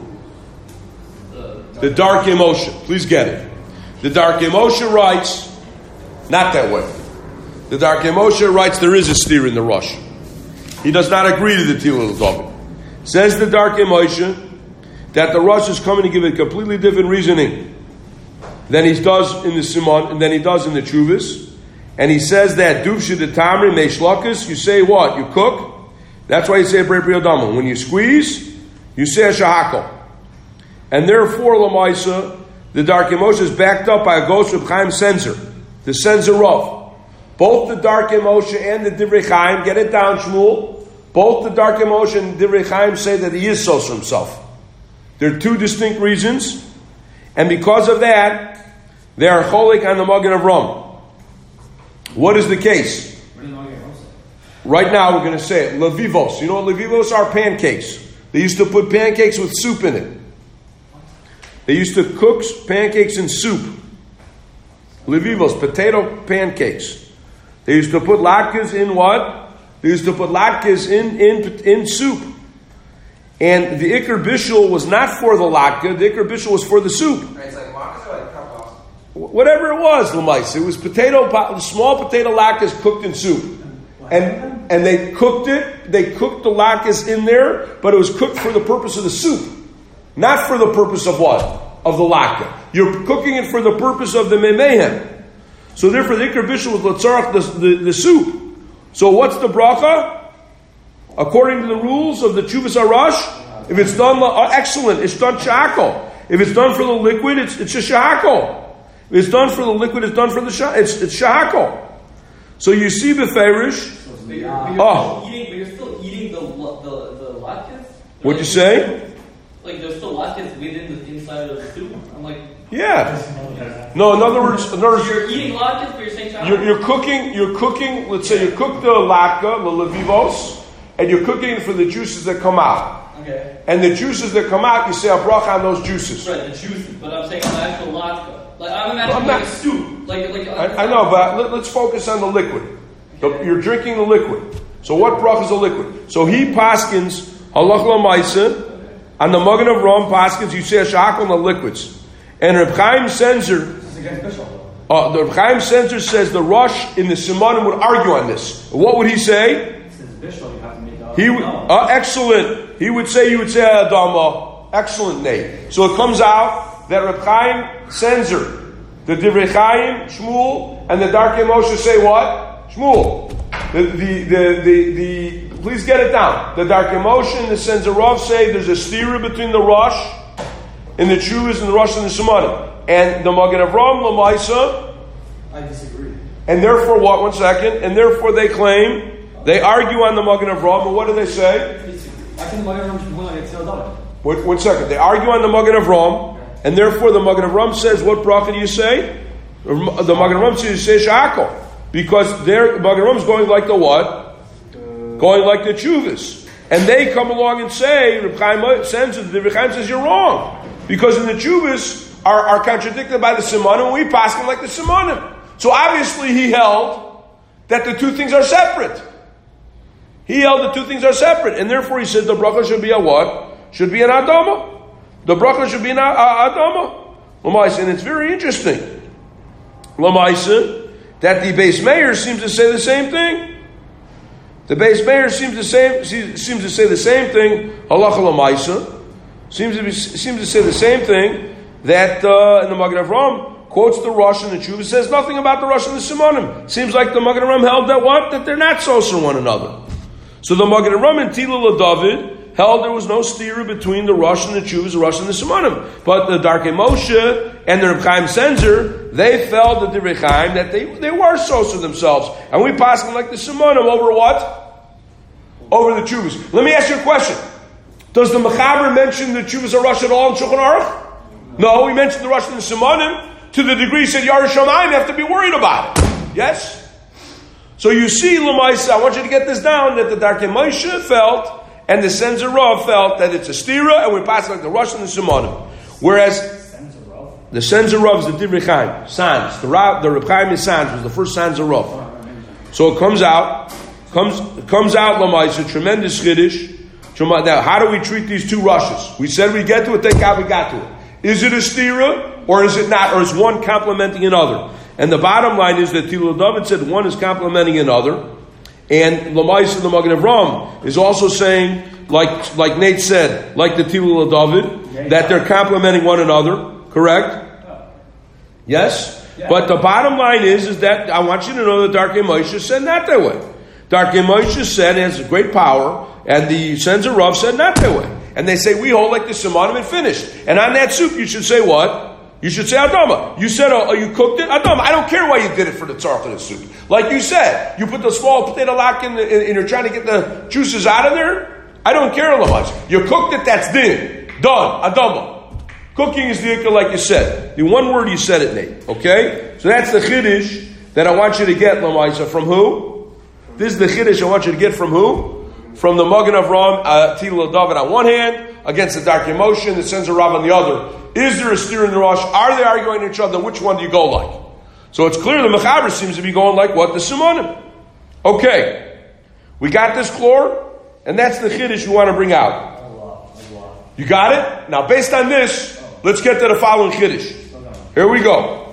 The Dark Emotion. Please get it. The Dark Emotion writes, not that way. The Dark Emotion writes there is a steer in the Rosh. He does not agree to the Tehillah David. Says the Dark Emotion that the Rosh is coming to give a completely different reasoning than he does in the Simon and than he does in the Chuvas. And he says that duvshe de tamri meishlakas, you say what? You cook. That's why you say brei pri adama. When you squeeze, you say a shahakol. And therefore, Lamaisa, the Dark Emotion is backed up by a ghost of Chaim Senzer, the Senzer Rav. Both the Darkei Moshe and the Divrei Chaim, get it down, Shmuel. Both the Darkei Moshe and the Divrei Chaim say that he is Soser himself. There are two distinct reasons, and because of that, they are Cholik on the Magen Avraham. What is the case? Right now we're going to say it. Levivos. You know what Levivos are? Pancakes. They used to put pancakes with soup in it. They used to cook pancakes in soup. Levivos, potato pancakes. They used to put latkes in what? They used to put latkes in soup. And the Iker Bishul was not for the latke, the Iker Bishul was for the soup. Right, it's like latkes or like cup. Whatever it was, Lamais. It was small potato latkes cooked in soup. And they cooked it, they cooked the latkes in there, but it was cooked for the purpose of the soup. Not for the purpose of what? Of the latke. You're cooking it for the purpose of the memehem. So therefore the Iker Bishul was l'tzarach the soup. So what's the bracha? According to the rules of the Chuvas Arash, if it's done excellent, it's done shahakol. If it's done for the liquid, it's a shahakol. If it's done for the liquid, it's done for the it's shahakol. So you see beferish. But you're still eating the latkes? What'd you say? Like there's still latkes within the inside of the soup? I'm like... Yeah. No, in other words... You're eating latkes, but you're saying shahakol? You're cooking, let's say you cook the latke, the levivos, and you're cooking it for the juices that come out. Okay. And the juices that come out, you say a bracha on those juices. Right, the juices, but I'm saying an actual latke. Like I'm imagining like a soup. I know, but let's focus on the liquid. You're drinking the liquid. So what bracha is the liquid? So he paskins halach l'maisa on the Magen Avraham paskins. You say a shahakol on the liquids, and Reb Chaim Senzer. The Reb Chaim Senzer says the Rosh in the Simanim would argue on this. What would he say? He would excellent. He would say Adama. Excellent name. So it comes out that Reb Chaim Senzer, the Divrei Chaim, Shmuel, and the Darkei Moshe say what? Shmuel. The please get it down. The Darkei Moshe and the Senzerov say there's a stira between the Rosh and the Chuvas and the Rosh and the Simanim. And the Magen Avraham Lamaisa. I disagree. And therefore what? 1 second. And therefore they claim, they argue on the Magen Avraham, and what do they say? I think the Magen Avraham is 1 second. They argue on the Magen Avraham. And therefore, the Magen Avraham says, what bracha do you say? The Magen Avraham says, you say shahakol. Because the Magen Avraham is going like the what? Going like the Chuvas. And they come along and say, Reb Chaim says, you're wrong. Because in the Chuvas are contradicted by the Simanim, and we pass them like the Simanim. So obviously he held that the two things are separate. He held the two things are separate. And therefore he said the bracha should be a what? Should be an Adama. The bracha should be an Adama. Lamaisa, and it's very interesting. Lamaisa, that the Beis Meir seems to say the same thing. The Beis Meir seems to say the same thing. Halacha Lamaisa seems to say the same thing that in the Magen Avraham quotes the Rosh and the Chuvah, says nothing about the Rosh and the Simanim. Seems like the Magen Avraham held that what? That they're not soser one another. So the Magen Avraham and Tila David held there was no stira between the Rosh and the Chuvas, the Rosh and the Simanim. But the Darkei Moshe and the Reb Chaim Senzer, they felt the Divrei Chaim that they were soser themselves. And we pass them like the Simanim over what? Over the Chuvas. Let me ask you a question. Does the Mechaber mention the Chuvas are Rosh at all in Shulchan Aruch? No, he mentioned the Rosh and the Simanim to the degree he said Yair Shamayim, you have to be worried about it. Yes? So you see, Lamaisa, I want you to get this down, that the Darkei Moshe felt and the Senzer Rav felt that it's a stira, and we pass it like the Rosh and the Simanim. Whereas the Senzer Rav is the Divrei Chaim, Sans. The Reb Chaim is Sans, was the first Senzer Rav. So it comes out Lamaisa, tremendous Chiddush. Now, how do we treat these two Roshes? We said we get to it, thank God we got to it. Is it a stira, or is it not, or is one complementing another? And the bottom line is that Tilo David said one is complementing another. And Lamaisa the Magen Avraham is also saying, like Nate said, like the Tilo David, that they're complementing one another. Correct? Yes? Yeah. But the bottom line is that I want you to know that Darkei Moshe said not that way. Darkei Moshe said it has great power, and the Senzer Rav said not that way. And they say, we hold like the Simanim and finished. And on that soup, you should say what? You should say Adama. You said, you cooked it? Adama. I don't care why you did it for the tzarech of the soup. Like you said, you put the small potato lock in and you're trying to get the juices out of there. I don't care so much. You cooked it, that's din. Done. Adama. Cooking is the ikka like you said. The one word you said it, Nate. Okay? So that's the chiddush that I want you to get, Lamaisa. From who? This is the chiddush I want you to get from who? From the Magen Avraham, Tila David on one hand, against the Darkei Moshe and the Sons of Rav on the other. Is there a steer in the Rosh? Are they arguing each other? Which one do you go like? So it's clear the Mechaber seems to be going like what? The Simonim. Okay. We got this chlor, and that's the chiddush we want to bring out. You got it? Now based on this, let's get to the following chiddush. Here we go.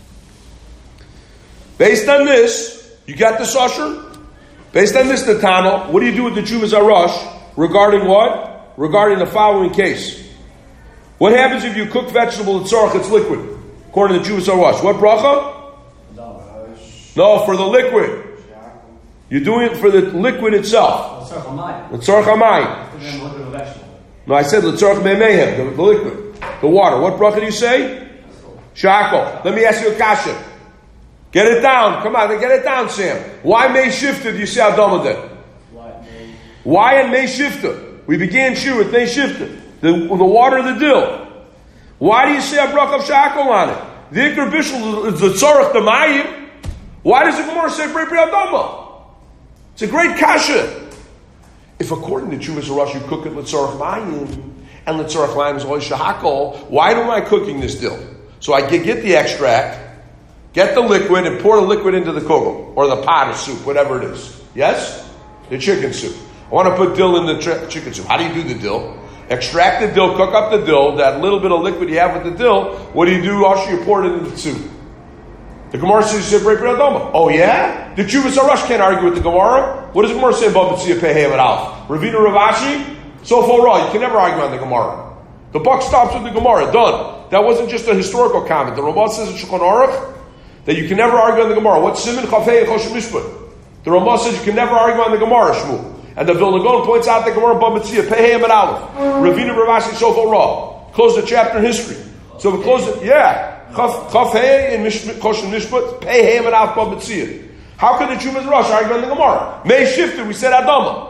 Based on this, you got this usher? Based on this, the Tana, what do you do with the Chuvas Arush regarding what? Regarding the following case. What happens if you cook vegetable tzarech, it's liquid? According to the Chuvas Arush. What bracha? No, for the liquid. You're doing it for the liquid itself. L'tzarech hamayim. No, I said l'tzarech me'mehem, the liquid. The water. What bracha do you say? Shakol. Let me ask you a kasha. Get it down. Come on, get it down, Sam. Why May Shifta do you say Adama then? Why in May Shifta? We began Shu with May Shifta. The water of the dill. Why do you say a bracha of Shakol on it? The Iker Bishul is the Tzarech Damayim. Why does the Gemara say Brei Pri Adama? It's a great kasha. If according to Chuvas Arush you cook it L'Tzarech Mayim and L'Tzarech Mayim is always Shakol, why am I cooking this dill? So I get the extract, get the liquid, and pour the liquid into the kugel, or the pot of soup, whatever it is. Yes? The chicken soup. I want to put dill in the chicken soup. How do you do the dill? Extract the dill, cook up the dill, that little bit of liquid you have with the dill, what do? You pour it into the soup. The Gemara says, oh yeah? The Chuvas Arush can't argue with the Gemara. What does the Gemara say about B'tzia Pehei and Alf? Ravina Ravashi? So far, you can never argue on the Gemara. The buck stops with the Gemara. Done. That wasn't just a historical comment. The Ramah says in Shulchan Aruch that you can never argue on the Gemara. What's Siman Chafei and Choshen Mishpat? The Ramah says you can never argue on the Gemara, Shmuel. And the Vilna Gaon points out the Gemara B'tzia Pehei and Alf. Ravina Ravashi so far. Close the chapter in history. So we close it. Yeah. Chaf Hey in Choshen Mishpat, Pei Hey and Alf B'tzia. How could the Chuvas Arush argue on the Gemara? May shifted, we said Adama.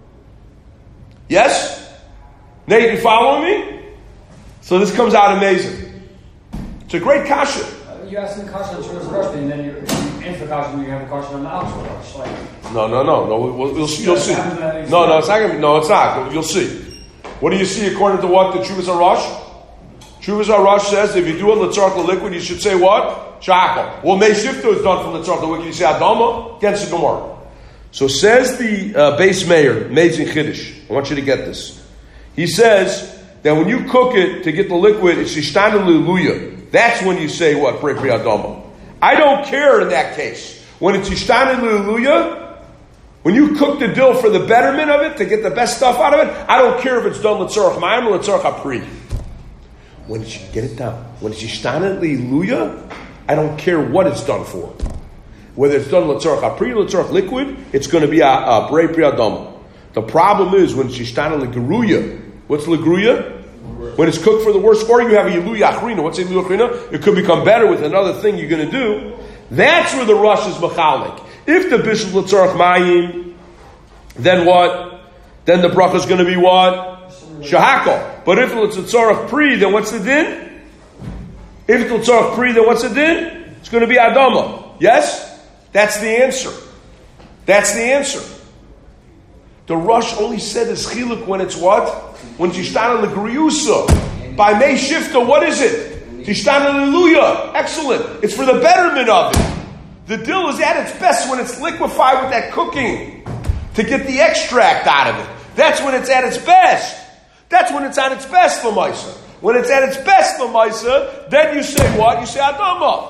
Yes? Nate, you following me? So this comes out amazing. It's a great kasha. You asked me kasha on the Chuvas Arush, and then you answer the kasha when you have a kasha on the Alf Arush. Like, No. You'll see. No, it's not going to be. No, it's not. You'll see. What do you see according to what the Chuvas Arush? Chuvas Arush says if you do a L'Tzarech liquid, you should say what? Shakol. Well, May Shifta is done from L'Tzarech liquid. You say Adama against the Gemara. So says the base mayor, amazing Chiddush. I want you to get this. He says that when you cook it to get the liquid, it's Yishtanu L'Luya. That's when you say what? Brei Pri Adama. I don't care in that case. When it's Yishtanu L'Luya, when you cook the dill for the betterment of it, to get the best stuff out of it, I don't care if it's done L'Tzarech Mayim or L'Tzarech HaPri. When it's, get it down. When it's Yishtanu L'Luya, I don't care what it's done for. Whether it's done L'Tzarech HaPri or L'Tzarech liquid, it's going to be a Brei Pri Adama. The problem is when it's Yishtanu L'Geruya. What's L'Geruya? When it's cooked for the worst, or you have a Yiluya Achrina. What's a Yiluya Achrina? It could become better with another thing you're going to do. That's where the rush is machalik. If the bishul L'Tzarech Mayim, then what? Then the bracha is going to be what? Shahakol. But if it's L'Tzarech Pri, then what's the din? If it's L'Tzarech Pri, then what's the din? It's going to be Adama. Yes? That's the answer. That's the answer. The Rush only said it's chiluk when it's what? When it's Yishtanu L'Griyusa. By May Shifta, what is it? Yishtanu L'Luya. Excellent. It's for the betterment of it. The dill is at its best when it's liquefied with that cooking to get the extract out of it. That's when it's at its best. That's when it's at its best, Lamaisa. When it's at its best, Lamaisa, then you say what? You say Adama.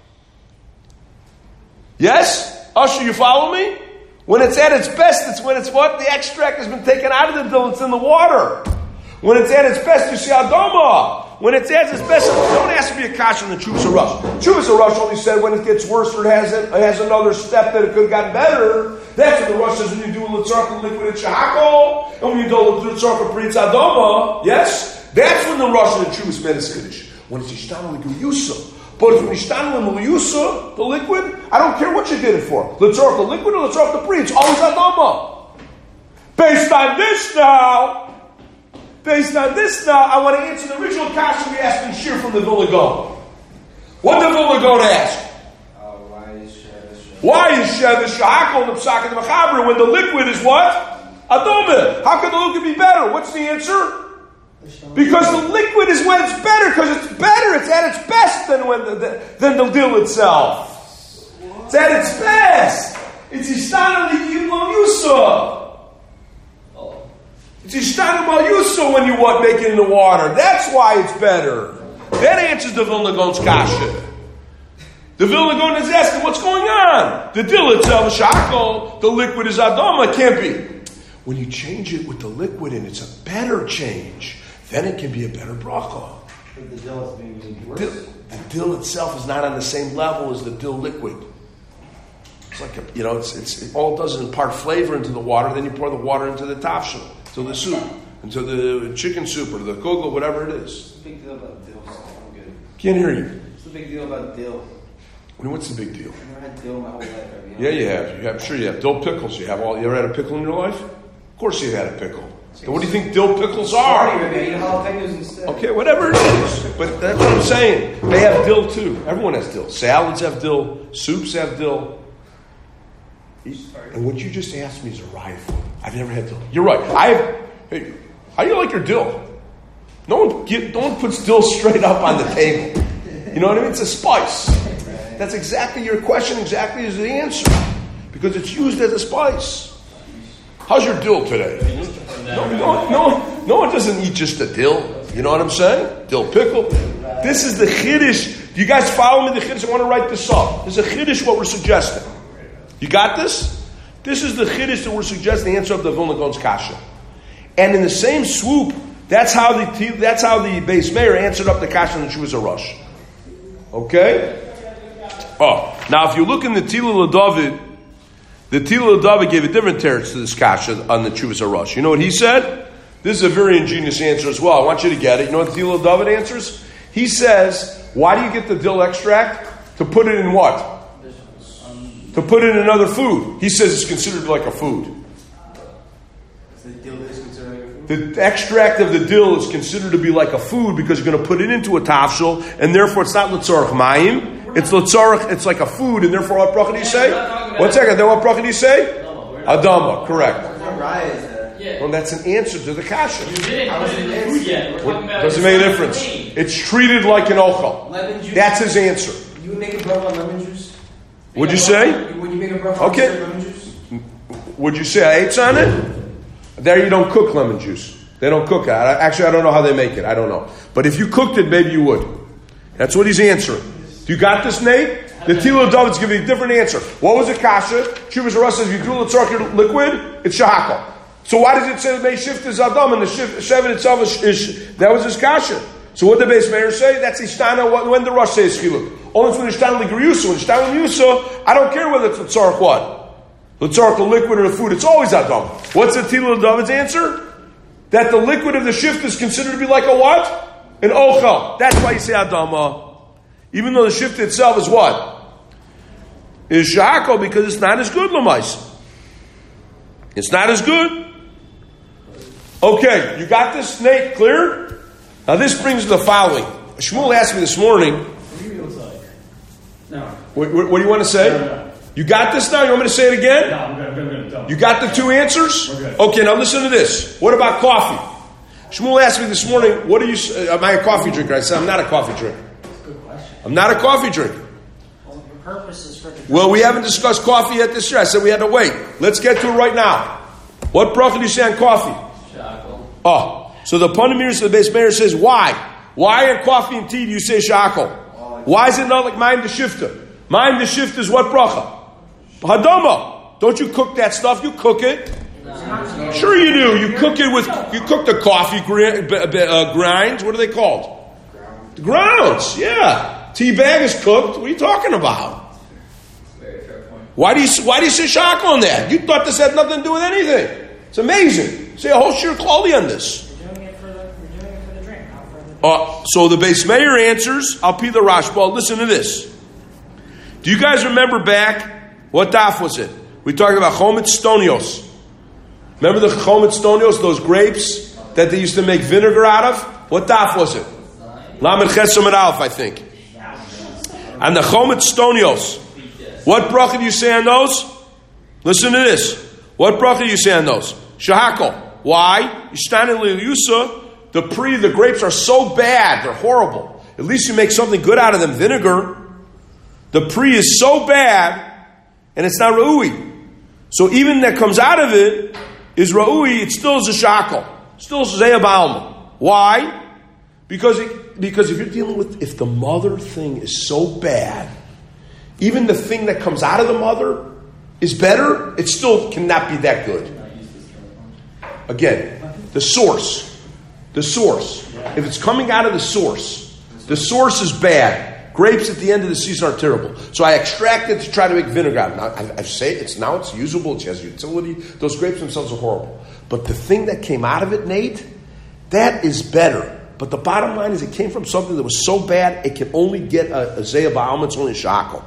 Yes? Usher, you follow me? When it's at its best, it's when it's what? The extract has been taken out of the dill, it's in the water. When it's at its best, you say Adama. When it's at its best, don't ask me a kasha in the Chuvas Arush. Chuvas Arush only said when it gets worse or it has another step that it could have gotten better. That's what the Rush says when you do a L'Tzarech liquid at Shahakol, and when you do a L'Tzarech Pri Adama. Yes? That's when the Rush and the Chuvas made his Kiddush. when it's Ishtana L'Guyusa. But if it's Ishtana L'Guyusa, the liquid, I don't care what you did it for. Let's off the liquid or let's off the pre. It's always Adama. Based on this now, I want to answer the original question we asked in Shir from the Vilna Gaon. What did the Vilna Gaon ask? Why is Shevish Shahakol the Psak and the Machaber when the liquid is what? Adoma. How can the liquid be better? What's the answer? Because the liquid is when it's better, because it's better, it's at its best than the dill itself. It's at its best. It's Ishtana L'Yusa. It's Ishtana L'Yusa when you make it in the water. That's why it's better. That answers the Vilna Gaon's kasha. The Vilna Gaon is asking what's going on. The dill itself is shakol, the liquid is adama. It can't be. When you change it with the liquid and it's a better change, then it can be a better bracha. But the dill is maybe worse. The dill itself is not on the same level as the dill liquid. It's like it all does is impart flavor into the water. Then you pour the water into the tafshel, to the soup, into the chicken soup or the kugel, whatever it is. What's the big deal about dill? I'm good. Can't hear you. What's the big deal about dill? What's the big deal? I've never had dill my whole life. Yeah, you have. I'm sure you have. Dill pickles. You ever had a pickle in your life? Of course you had a pickle. So what do you think dill pickles are? Okay, whatever it is. But that's what I'm saying. They have dill too. Everyone has dill. Salads have dill. Soups have dill. And what you just asked me is a rifle. I've never had dill. You're right. Hey, how do you like your dill? No one puts dill straight up on the table. You know what I mean? It's a spice. That's exactly your question, exactly is the answer. Because it's used as a spice. How's your dill today? No one doesn't eat just a dill. You know what I'm saying? Dill pickle. This is the chiddush. Do you guys follow me? The chiddush. I want to write this up. This is a chiddush what we're suggesting. You got this? This is the chiddush that we're suggesting. The answer of the Vilna Gaon's kasha. And in the same swoop, that's how the Beis Meir answered up the kasha in the Chuvas HaRosh. Okay? Oh, now if you look in the Tila LaDavid, the Tila LaDavid gave a different teretz to this kasha on the Chuvas HaRosh. You know what he said? This is a very ingenious answer as well. I want you to get it. You know what the Tila LaDavid answers? He says, why do you get the dill extract? To put it in what? To put it in another food. He says it's considered like a food. The dill is considered like a food? The extract of the dill is considered to be like a food because you're going to put it into a tafshel, and therefore it's not l'tzorach mayim. It's l'tzorach. It's like a food, and therefore what bracha do you say? 1 second. Then what bracha do you say? Adama. Correct. Well, that's an answer to the kasha. You didn't put it in the food yet. We're talking about doesn't make a difference. It's treated like an ochel. Lemon juice. That's his answer. You would make a bracha on lemon juice? Would you say? Would you make a bracha on lemon juice? Would you say eitz on it? There you don't cook lemon juice. They don't cook it. Actually, I don't know how they make it. I don't know. But if you cooked it, maybe you would. That's what he's answering. You got this, Nate? The Tila David's giving a different answer. What was the kasha? Chuvas HaRosh says, if you do l'tzorach liquid, it's shahakal. So why does it say the Beis Shift is Adam and the Shevet itself is that was his kasha? So what did the Beis Meir say? That's Ishtana when the Rosh says chiluk. Only when Ishtana L'Griyusa. When Ishtana L'Griyusa, I don't care whether it's l'tzorach what. L'tzorach the liquid or the food. It's always Adam. What's the Tila David's answer? That the liquid of the shift is considered to be like a what? An ochel. That's why you say Adama. Even though the shift itself is what? Is shahakol because it's not as good, Lamais. It's not as good. Okay, you got this, Nate? Clear? Now this brings the following. Shmuel asked me this morning. No. What do you want to say? No. You got this now? You want me to say it again? No, I'm good. You got the two answers? We're good. Okay, now listen to this. What about coffee? Shmuel asked me this morning, what do you am I a coffee drinker? I said, I'm not a coffee drinker. That's a good question. I'm not a coffee drinker. Well, your purpose is for the... Well, we haven't discussed coffee yet this year. I said we had to wait. Let's get to it right now. What bracha do you say on coffee? Shakal. Oh, so the Panamiris of the Beis Meir says, why? Why in coffee and tea do you say shakal? Why is it not like Mayim D'Shifta? Mayim D'Shifta is what bracha? Hadama. Don't you cook that stuff? You cook it. No. Sure you do. You cook it with, you cook the coffee grinds. What are they called? The grounds. Yeah. Tea bag is cooked. What are you talking about? Very fair point. Why do you say shakal on that? You thought this had nothing to do with anything. It's amazing. Say a whole shir klali on this. You're doing it for the drink, not for the So the Beis Meir answers, I'll be the Rashba. Listen to this. Do you guys remember back, what daf was it? We talked about Chometz Stonios. Remember the Chometz Stonios, those grapes that they used to make vinegar out of? What daf was it? Lamed Ches Amud Aleph, I think. And the Chometz Stonios. What bracha do you say on those? Listen to this. What bracha do you say on those? Shahakol. Why? The grapes are so bad, they're horrible. At least you make something good out of them, vinegar. The pri is so bad, and it's not ra'ui. So even that comes out of it is ra'ui, it still is a shakal. Still is a ba'alma. Why? Because if you're dealing with, if the mother thing is so bad, even the thing that comes out of the mother is better, it still cannot be that good. Again, the source. If it's coming out of the source is bad. Grapes at the end of the season are terrible. So I extract it to try to make vinegar. Now, I say it's usable, it has utility. Those grapes themselves are horrible. But the thing that came out of it, Nate, that is better. But the bottom line is it came from something that was so bad, it can only get a Zayah Ba'alma, it's only a shackle.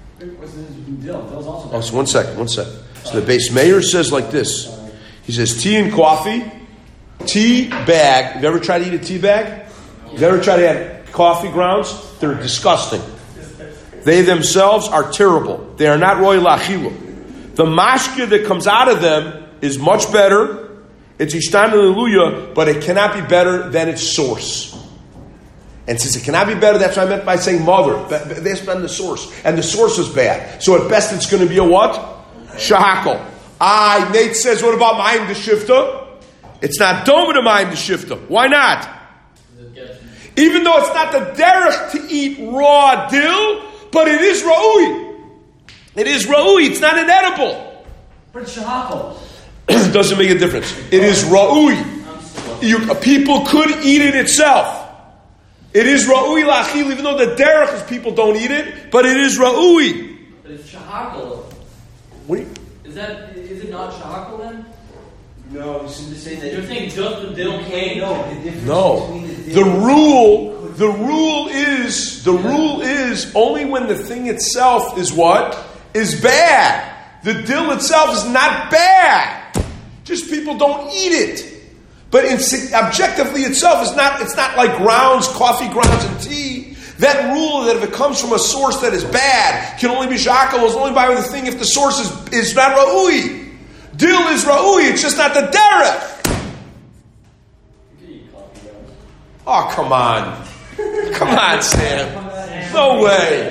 Oh, so one second. So the Beis Meir says like this. He says, tea and coffee, tea bag. Have you ever tried to eat a tea bag? Have you ever tried to add coffee grounds? They're disgusting. They themselves are terrible. They are not roy lachilu. The mashke that comes out of them is much better. It's ishtan hallelujah, but it cannot be better than its source. And since it cannot be better, that's what I meant by saying mother. They spend the source. And the source is bad. So at best it's going to be a what? Shahakol. Nate says, what about Mayim D'Shifta? It's not Doma to Mayim D'Shifta. Why not? Even though it's not the derech to eat raw dill, but it is ra'ui. It is ra'ui. It's not inedible. But it's shahakol. Doesn't make a difference. It is ra'ui. People could eat it itself. It is ra'ui lachil, even though the derech is people don't eat it, but it is ra'ui. But it's shahakal. What do you... Is it not shahakal then? No, you seem to say that. You're saying just the dill plain? No. The rule is only when the thing itself is what? Is bad. The dill itself is not bad. Just people don't eat it. But objectively itself is not, it's not like grounds, coffee grounds, and tea. That rule that if it comes from a source that is bad, can only be shakal, is only by the thing if the source is not ra'ui. Dill is ra'ui, it's just not the derech. Oh, come on. Come on, Sam. No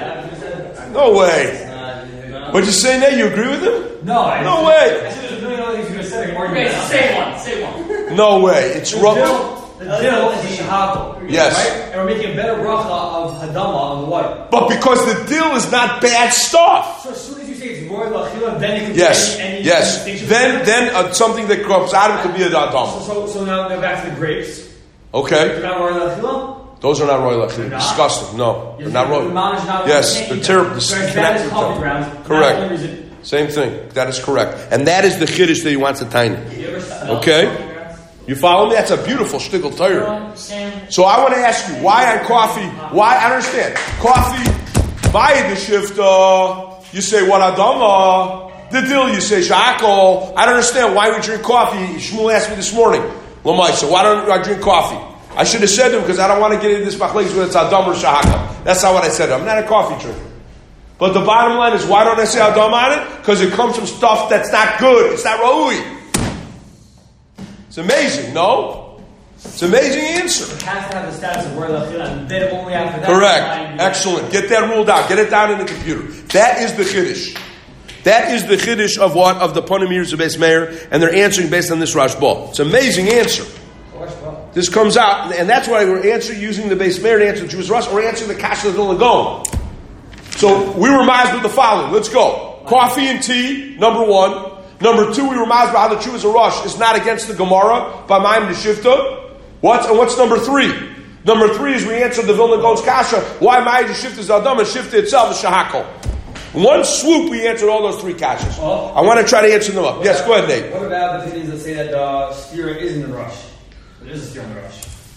way. What'd you say, Nate? You agree with him? No. No way. I said there's a million other things you're going to say. Okay, say one. No way. It's ra'ui. The dill is shahakol. Yes. Right? And we're making a better bracha of hadama on what? But because the dill is not bad stuff. So as soon as you say it's roy lachila, then it could Yes. be any Yes. Then something that comes out of it could be a hadama. So now back to the grapes. Okay. They're not roy lachila? Those are not royal lachim. Disgusting. No, they're not royal. Yes, they're terrible. That is coffee grounds. Correct. Same thing. That is correct. And that is the chiddush that he wants to tiny. Okay? You follow me? That's a beautiful shtigl Torah. So I want to ask you, why on coffee? Why? I understand. Coffee, vayid the shifta, you say what adama. The dill, you say shakol. I don't understand why we drink coffee. Shmuel asked me this morning. Lamaisa, why don't I drink coffee? I should have said to him because I don't want to get into this machlekes whether it's adam or shahakal. That's not what I said to him. I'm not a coffee drinker. But the bottom line is, why don't I say adam on it? Because it comes from stuff that's not good. It's not ra'ui. It's amazing, no? It's an amazing answer. It has to have the status of roy lachila, and then only after that. Correct. Excellent. Get that ruled out. Get it down in the computer. That is the chiddush. That is the chiddush of what? Of the Panamirs of Beis Meir, and they're answering based on this Rashba. It's an amazing answer. This comes out, and that's why we're answering using the Beis Meir to answer the Jewish Rush, or answering the Kasha of the Lagon. So we were mazed with the following. Let's go. Coffee and tea, number one. Number two, we were mazed by how the Jewish Rush is not against the Gemara by Mayim D'Shifta. What's number three? Number three is we answered the Vilna Gaon's Kasha. Why Mayim D'Shifta is Adam and Shifta itself is Shahakol. One swoop, we answered all those three kashas. I want to try to answer them up. Yes, go ahead, Nate. What about the things that say that the steer is in the rush? There is a steer in the rush.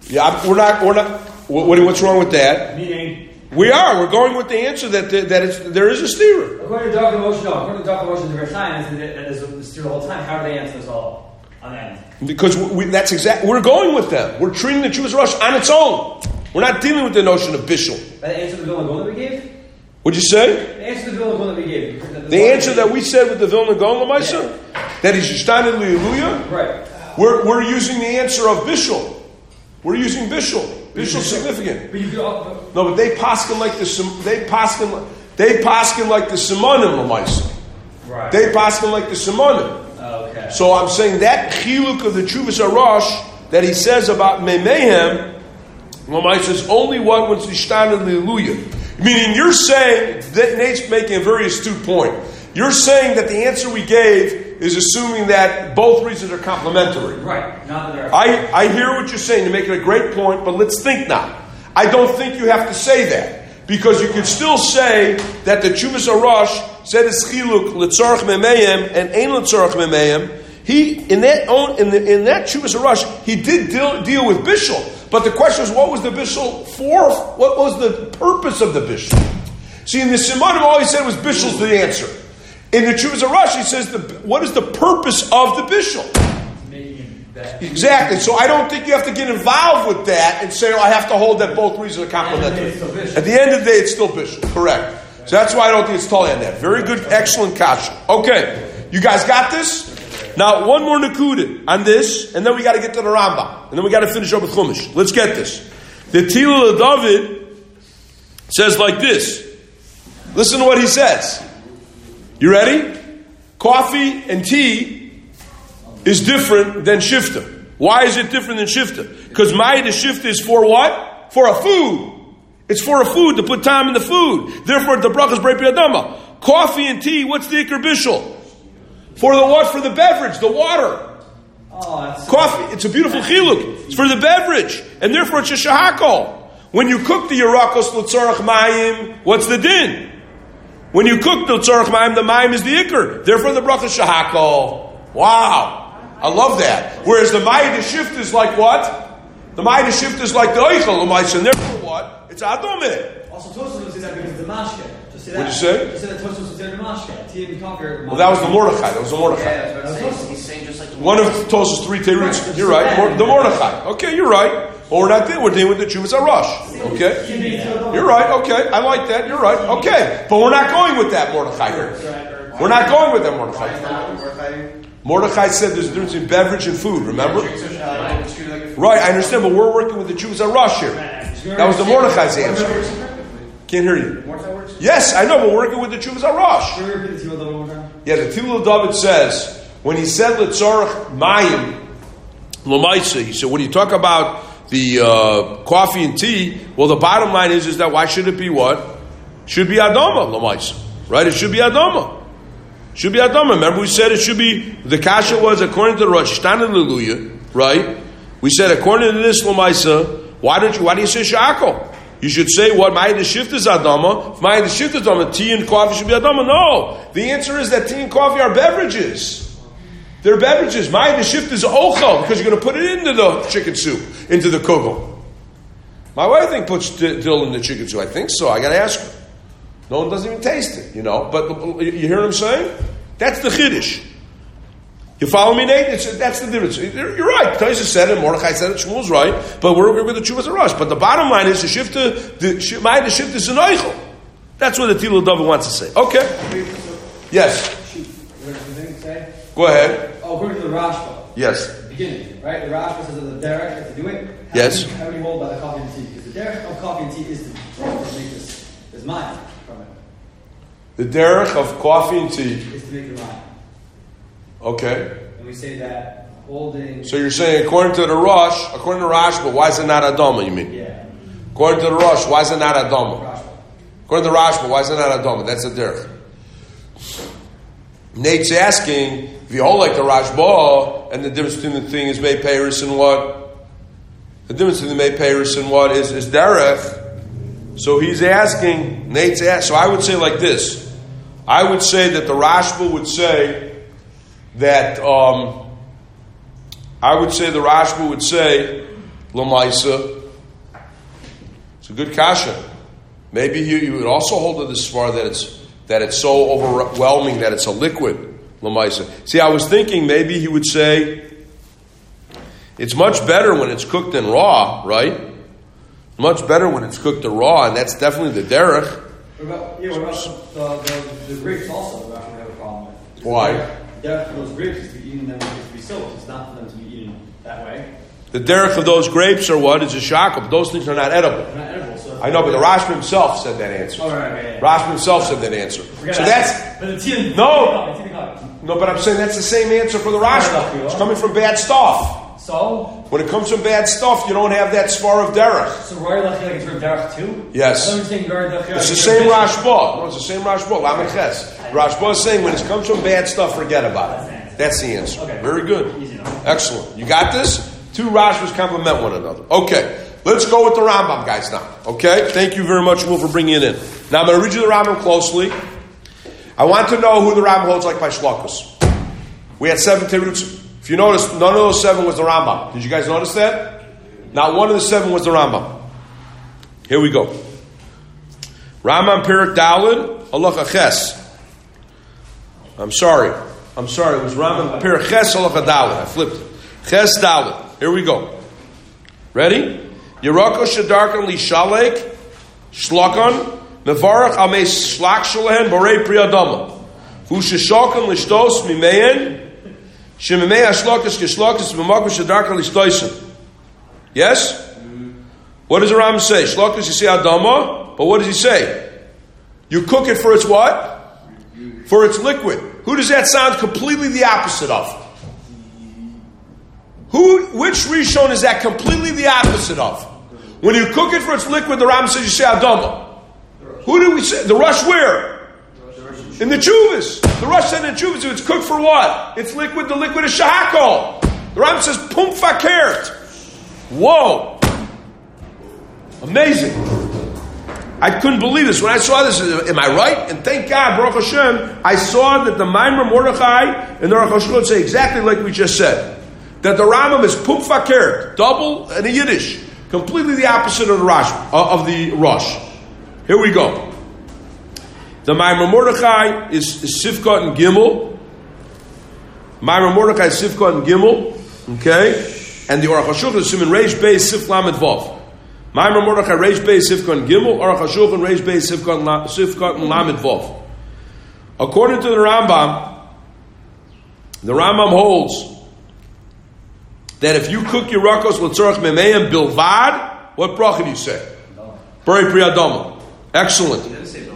Yeah, we're not. What's wrong with that? Meaning, We're going with the answer that there is a stira. according to Dr. Moshe, according to Dr. Moshe, the science that there's a stira the whole time. How do they answer this all on the end? Because we're going with them. We're treating the Jewish Rush on its own. We're not dealing with the notion of bishul. That answer the Vilna Gaon that we gave? What'd you say? The answer the Vilna Gaon that we gave. The answer that we said with the Vilna Gaon Lamaisa, that is Yishtanen Li'Aluya. Right. We're using the answer of bishul. We're using bishul. Bishul's significant. But you could also, No, but they paskin like the Simonim Lamaisa. right. They paskin like the Simonim. Okay. So I'm saying that chiluk of the Chuvas Arash that he says about Memehem, Lamaisa is only what was Yishtanen Li'Aluya. Meaning you're saying, that Nate's making a very astute point. You're saying that the answer we gave is assuming that both reasons are complementary. Right. Not that they're. I hear what you're saying. You're making a great point, but let's think now. I don't think you have to say that. Because you could still say that the Chuvas Arash said it's chiluk l'tzarech memeim and ein l'tzarech memeim. He in that Chuvas Arash he did deal with bishul, but the question is, what was the bishul for? What was the purpose of the bishul? See, in the Simanim, all he said was bishul's the answer. In the Chuvas Arash, he says, what is the purpose of the bishul? Exactly. So I don't think you have to get involved with that and say, I have to hold that both reasons are complementary. At the end of the day, it's still bishul. Correct. So that's why I don't think it's totally on that. Very good, excellent kasha. Okay. You guys got this? Now, one more nakuda on this, and then we got to get to the Rambam. And then we got to finish up with Chumash. Let's get this. The Tilul of David says like this. Listen to what he says. You ready? Coffee and tea is different than shifta. Why is it different than shifta? Because the shifta is for what? For a food. It's for a food, to put time in the food. Therefore, the brachas brei pri adama. Coffee and tea, what's the ikar bishul? For the what? For the beverage, the water. Coffee, it's a beautiful chiluk. It's for the beverage. And therefore, it's a shahakol. When you cook the yarakos l'tzarech mayim, what's the din? When you cook the tzarech mayim, the mayim is the ikar. Therefore, the bracha shahakol. Wow. I love that. Whereas the Ma'id shift is like what? The Ma'id shift is like the Eichel, and therefore what? It's Adome. Also, Tosfos would say that because it's the mashke. What'd you say? You said that Tosfos would say the mashke. Tea and conquer. Well, that was the Mordechai. That was the Mordechai. Yeah, he's saying just like the One of Tosfos' three teruts. You're right. The Mordechai. Okay, you're right. But we're not there. We're dealing with the Chuvas Arash. Okay? You're right. Okay. I like that. You're right. Okay. But we're not going with that Mordechai here. We're not going with that Mordechai. Mordechai said there's a difference in beverage and food, remember? Right, I understand, but we're working with the Chuvas Arash here. That was the Mordechai's answer. Can't hear you. Yes, I know, but we're working with the Chuvas Arash. Yeah, the Tilul David says, when he said L'tzarech Mayim, L'maisa, he said, when you talk about the coffee and tea, well, the bottom line is that why should it be what? Should be Adama, L'maisa. Right? It should be Adama. Should be Adama. Remember we said it should be, the kasha was according to the Rosh Hashanah Hallelujah, right? We said according to this Lamaisa, why do you say Sha'akol? You should say what? Ma'id the shift is Adama. If Ma'id the shift is Adama, tea and coffee should be Adama. No. The answer is that tea and coffee are beverages. They're beverages. Ma'id the shift is Ochel, because you're going to put it into the chicken soup, into the kugel. My wife puts dill in the chicken soup. I think so. I got to ask her. No one doesn't even taste it, But you hear what I'm saying? That's the chiddush. You follow me, Nate? That's the difference. You're right. Taisa said it. Mordechai said it. Shmuel's right. But we're with the Chuvas Arash. But the bottom line is the shifta is an eichel. That's what the Tilul David wants to say. Okay. Yes. Go ahead. Oh, according to the Rashba. Yes. Beginning, right? The Rashba says that the derech to do it. Yes. How do you hold by the coffee and tea? Because the derech of coffee and tea is to make this mine. The derech of coffee and tea is to make the wine. Okay. And we say that holding. So you're saying according to the Rosh, according to Rash, but why is it not Adama? You mean? Yeah. According to the Rosh, why is it not Adama? According to the Rash, but why is it not Adama? That's the derech. Nate's asking if you hold like the Rashba, and the difference between the thing is May Paris and what? The difference between the May Paris and what is derech. So he's asking, Nate's asking, so I would say like this. I would say that the Rashba would say that, Lamaisa. It's a good kasha. Maybe you would also hold to this far that it's so overwhelming that it's a liquid lamaisa. See, I was thinking maybe he would say it's much better when it's cooked and raw, right? Much better when it's cooked and raw, and that's definitely the derech. What about the grapes also? We're not going to have a problem with. Why? The derech for those grapes is to be eating them to be soaked. It's not for them to be eaten that way. The derech of those grapes are what? It's a shakel. Those things are not edible. They're not edible. So I know, but the Rashba himself said that answer. Oh, right. Rashba himself said that answer. So that's But it's eating. no, but I'm saying that's the same answer for the Rashba. It's coming from bad stuff. So when it comes from bad stuff, you don't have that spar of derech. So Roy Lach is from derech too. Yes. It's the same Rashba. No, it's the same Rashba. Lamaches. Rashba is saying when it comes from bad stuff, forget about it. That's the answer. Okay. Very good. Easy enough. Excellent. You got this? Two Rashbas complement one another. Okay. Let's go with the Rambam, guys, now. Okay? Thank you very much, Will, for bringing it in. Now, I'm going to read you the Rambam closely. I want to know who the Rambam holds like by Shlokas. We had 7 Terutzim. If you notice, none of those 7 was the Rambam. Did you guys notice that? Not one of the 7 was the Rambam. Here we go. Rambam Perek Daled, Halacha Ches. I'm sorry. It was Rambam Perek Ches, Halacha Daled. I flipped it. Ches Daled. Here we go. Ready? Yerako Shadarkan Li Shalek, Shlokon, Mevarach Amei Shlak Shalahen, Borei Priyadama. Vushashokan Lishtos Mimeyen, Shemimei Ashlokas Kishlokas, Mimakwa Shadarkan Listoisen. Yes? What does the Ram say? Shlokas, you say Adama, but what does he say? You cook it for its what? For its liquid. Who does that sound completely the opposite of? Which Rishon is that completely the opposite of? When you cook it for its liquid, the Ram says you say Adama. Who do we say? The Rush where? In the Chuvas. The Rush said in the Chuvas, it's cooked for what? It's liquid, the liquid is Shahakol. The Ram says Pum Fakert. Whoa. Amazing. I couldn't believe this. When I saw this, am I right? And thank God, Baruch Hashem, I saw that the Maimer Mordechai and the Aruch HaShulchan say exactly like we just said. That the Rambam is Pum Fakert, double and a Yiddish. Completely the opposite of the Rosh. Here we go. The Maimer Mordechai is Sifkot and Gimel. Maimer Mordechai is Sifkot and Gimel. Okay? And the Aruch HaShulchan is Siman Reish Beis Sif Lamed Vav. Maimer Mordechai Reish Beis Sifkot and Gimel. Aruch HaShulchan Reish Beis Sifkot and Lamed Vav. According to the Rambam holds that if you cook Yerakos l'tzorach memeim bilvad, what bracha do you say? Borei Priyadama. Excellent.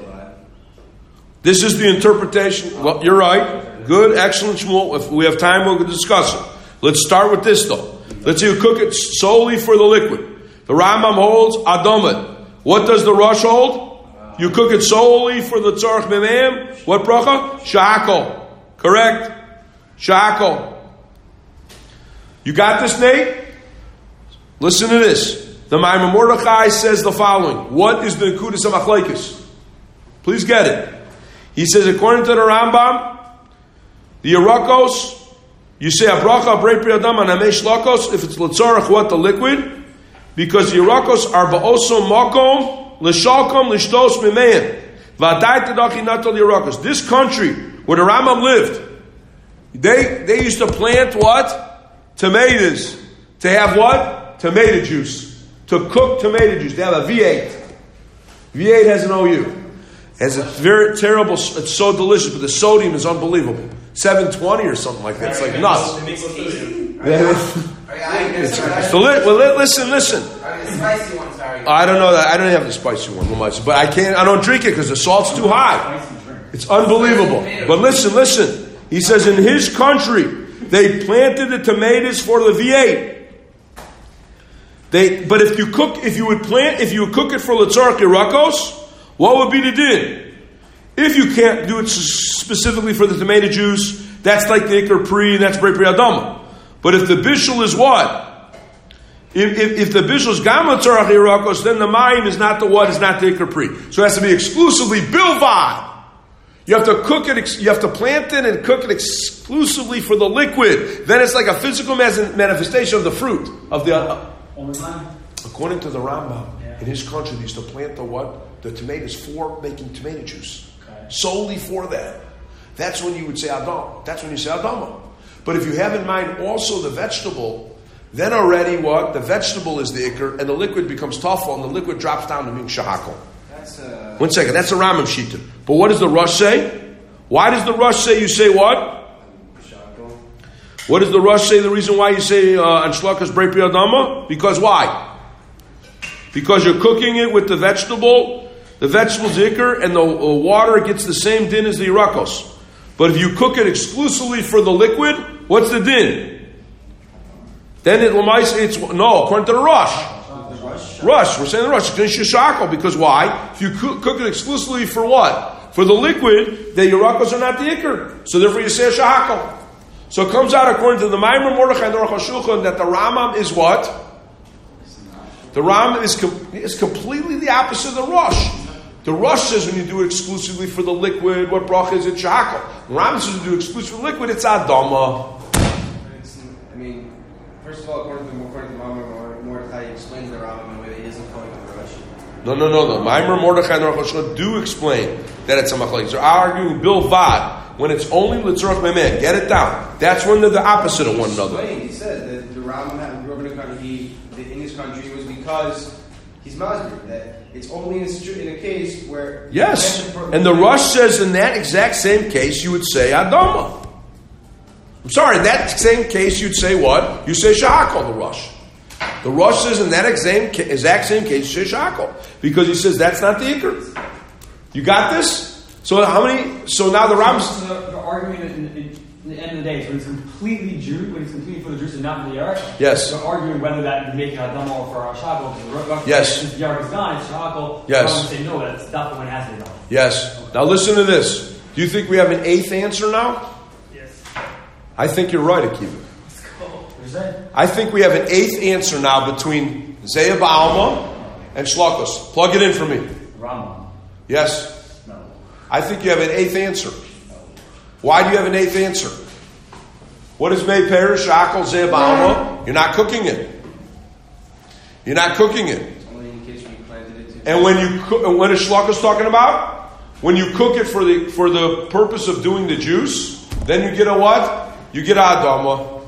This is the interpretation. Well, you're right. Good, excellent, Shmuel. If we have time, we'll discuss it. Let's start with this, though. Let's say you cook it solely for the liquid. The Rambam holds Adamad. What does the Rosh hold? You cook it solely for the tzorach memeim. What bracha? Sha'akol. Correct? Sha'akol. You got this, Nate? Listen to this. The Maimer Mordechai says the following. What is the Nekudas of Achlekes? Please get it. He says, according to the Rambam, the Yerakos, you say a bracha, Borei Priyadama, and Amei Shlokos, if it's L'tzorach, what? The liquid? Because the Yerakos are ba'osom makom, l'shalkom, l'shtos mimeim. V'adai tadachi natol Yerakos. This country, where the Rambam lived, they used to plant what? Tomatoes. To have what? Tomato juice. To cook tomato juice. They have a V8. V8 has an OU. Has a very terrible, it's so delicious, but the sodium is unbelievable. 720 or something like that. It's like nuts. Listen. I don't know that. I don't have the spicy one much, but I don't drink it because the salt's too high. It's unbelievable. But listen. He says in his country, they planted the tomatoes for the V8. But if you cook it for L'tzorach Yerakos, what would be the din? If you can't do it specifically for the tomato juice, that's like the Iker Pri, that's Borei Priyadama. But if the bishul is what? If the bishul is Gam L'tzorach Yerakos, then the mayim is not the what, is not the Iker Pri. So it has to be exclusively bilvad. You have to cook it, you have to plant it and cook it exclusively for the liquid. Then it's like a physical manifestation of the fruit, of the All the time. According to the Rambam, in his country, they used to plant the tomatoes for making tomato juice. Okay. Solely for that. That's when you would say Adam. That's when you say Adama. But if you have in mind also the vegetable, then already what? The vegetable is the ikr, and the liquid becomes tafel, and the liquid drops down to being shahakal. One second, that's a Rambam Shita. But what does the Rush say? Why does the Rush say you say what? What does the Rush say? The reason why you say Anshlokas Brei Pri Adama? Because why? Because you're cooking it with the vegetable's ikr, and the water gets the same din as the Irakos. But if you cook it exclusively for the liquid, what's the din? Then it's no, according to the Rush. Rush, we're saying the Rush. It's shishakal, because why? If you cook it exclusively for what? For the liquid, the Yerakos are not the ikr. So therefore you say a shahakal. So it comes out according to the Maimer Mordechai and the Aruch HaShulchan that the Rambam is what? The Rambam is completely the opposite of the Rush. The Rush says when you do it exclusively for the liquid, what bracha is it? Shahakal. The Rambam says when you do it exclusively for the liquid, it's Adama. First of all, according to Maimer Mordechai, he explains the Rambam in a way that he isn't calling it the Rush. No. The Maimer Mordechai and the Aruch HaShulchan do explain that it's a machlekes. They're arguing bilvad. When it's only Litzorach Memeh, get it down. That's when they're the opposite of one another. He said that the Rambam in his country was because he's Masber, that it's only in a case where... Yes, and the Rush says in that exact same case you would say Adama. I'm sorry, in that same case you'd say what? You say Shahakal, the Rush. The Rush says in that exact same case you say Shahakal. Because he says that's not the Iker. You got this? So now the Rambam... The argument in the end of the day is when it's completely for the juice and not for the Yark. Yes. They're arguing whether that would make it Adama or for Shahakal. Yes. Since the Yark is gone, it's Shahakal. Yes. Say no, that's not when it has to be done. Yes. Now listen to this. Do you think we have an eighth answer now? Yes. I think you're right, Akiva. Let's go. What you say? I think we have an eighth answer now between Zeya Ba'alma and Shlokos. Plug it in for me. Rambam. Yes. No. I think you have an eighth answer. Why do you have an eighth answer? What is Mei Perish, Akal, Zeya Ba'alma? You're not cooking it. You're not cooking it. Only in case we planted it too. And when is Shlokos talking about? When you cook it for the purpose of doing the juice, then you get a what? You get a Adama.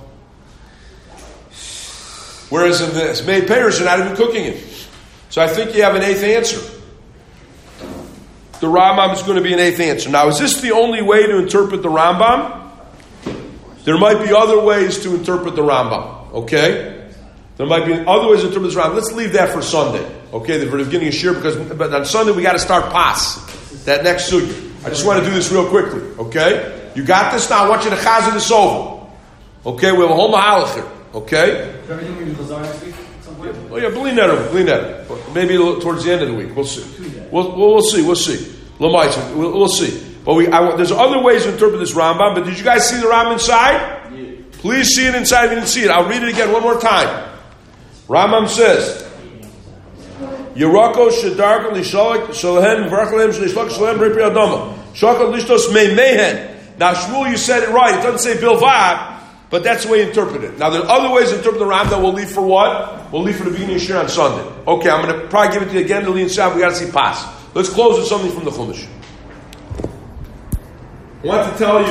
Whereas in this Mei Perish, you're not even cooking it. So I think you have an eighth answer. The Rambam is going to be an eighth answer. Now, is this the only way to interpret the Rambam? There might be other ways to interpret the Rambam. Okay? There might be other ways to interpret the Rambam. Let's leave that for Sunday. Okay? The beginning of Shir, but on Sunday we got to start Pas. That next sugya. I just want to do this real quickly. Okay? You got this now? I want you to chazan this over. Okay? We have a whole mahalach here. Okay? Everything we do Chazar next week? Oh yeah, believe that. Maybe towards the end of the week. We'll see. We'll see. We'll see. But there's other ways to interpret this Rambam. But did you guys see the Rambam inside? Yeah. Please see it inside if you didn't see it. I'll read it again one more time. Rambam says, Yerako shedarkan lishalak shalahen v'rachalem shlishlock shalahem b'rei adama shakal lishtos mehen. Now Shmuel, you said it right. It doesn't say bilvad. But that's the way you interpret it. Now, there are other ways to interpret the Rambam that we'll leave for what? We'll leave for the beginning of Shir on Sunday. Okay, I'm going to probably give it to you again to lead inside. We got to see Pas. Let's close with something from the Chumash. I want to tell you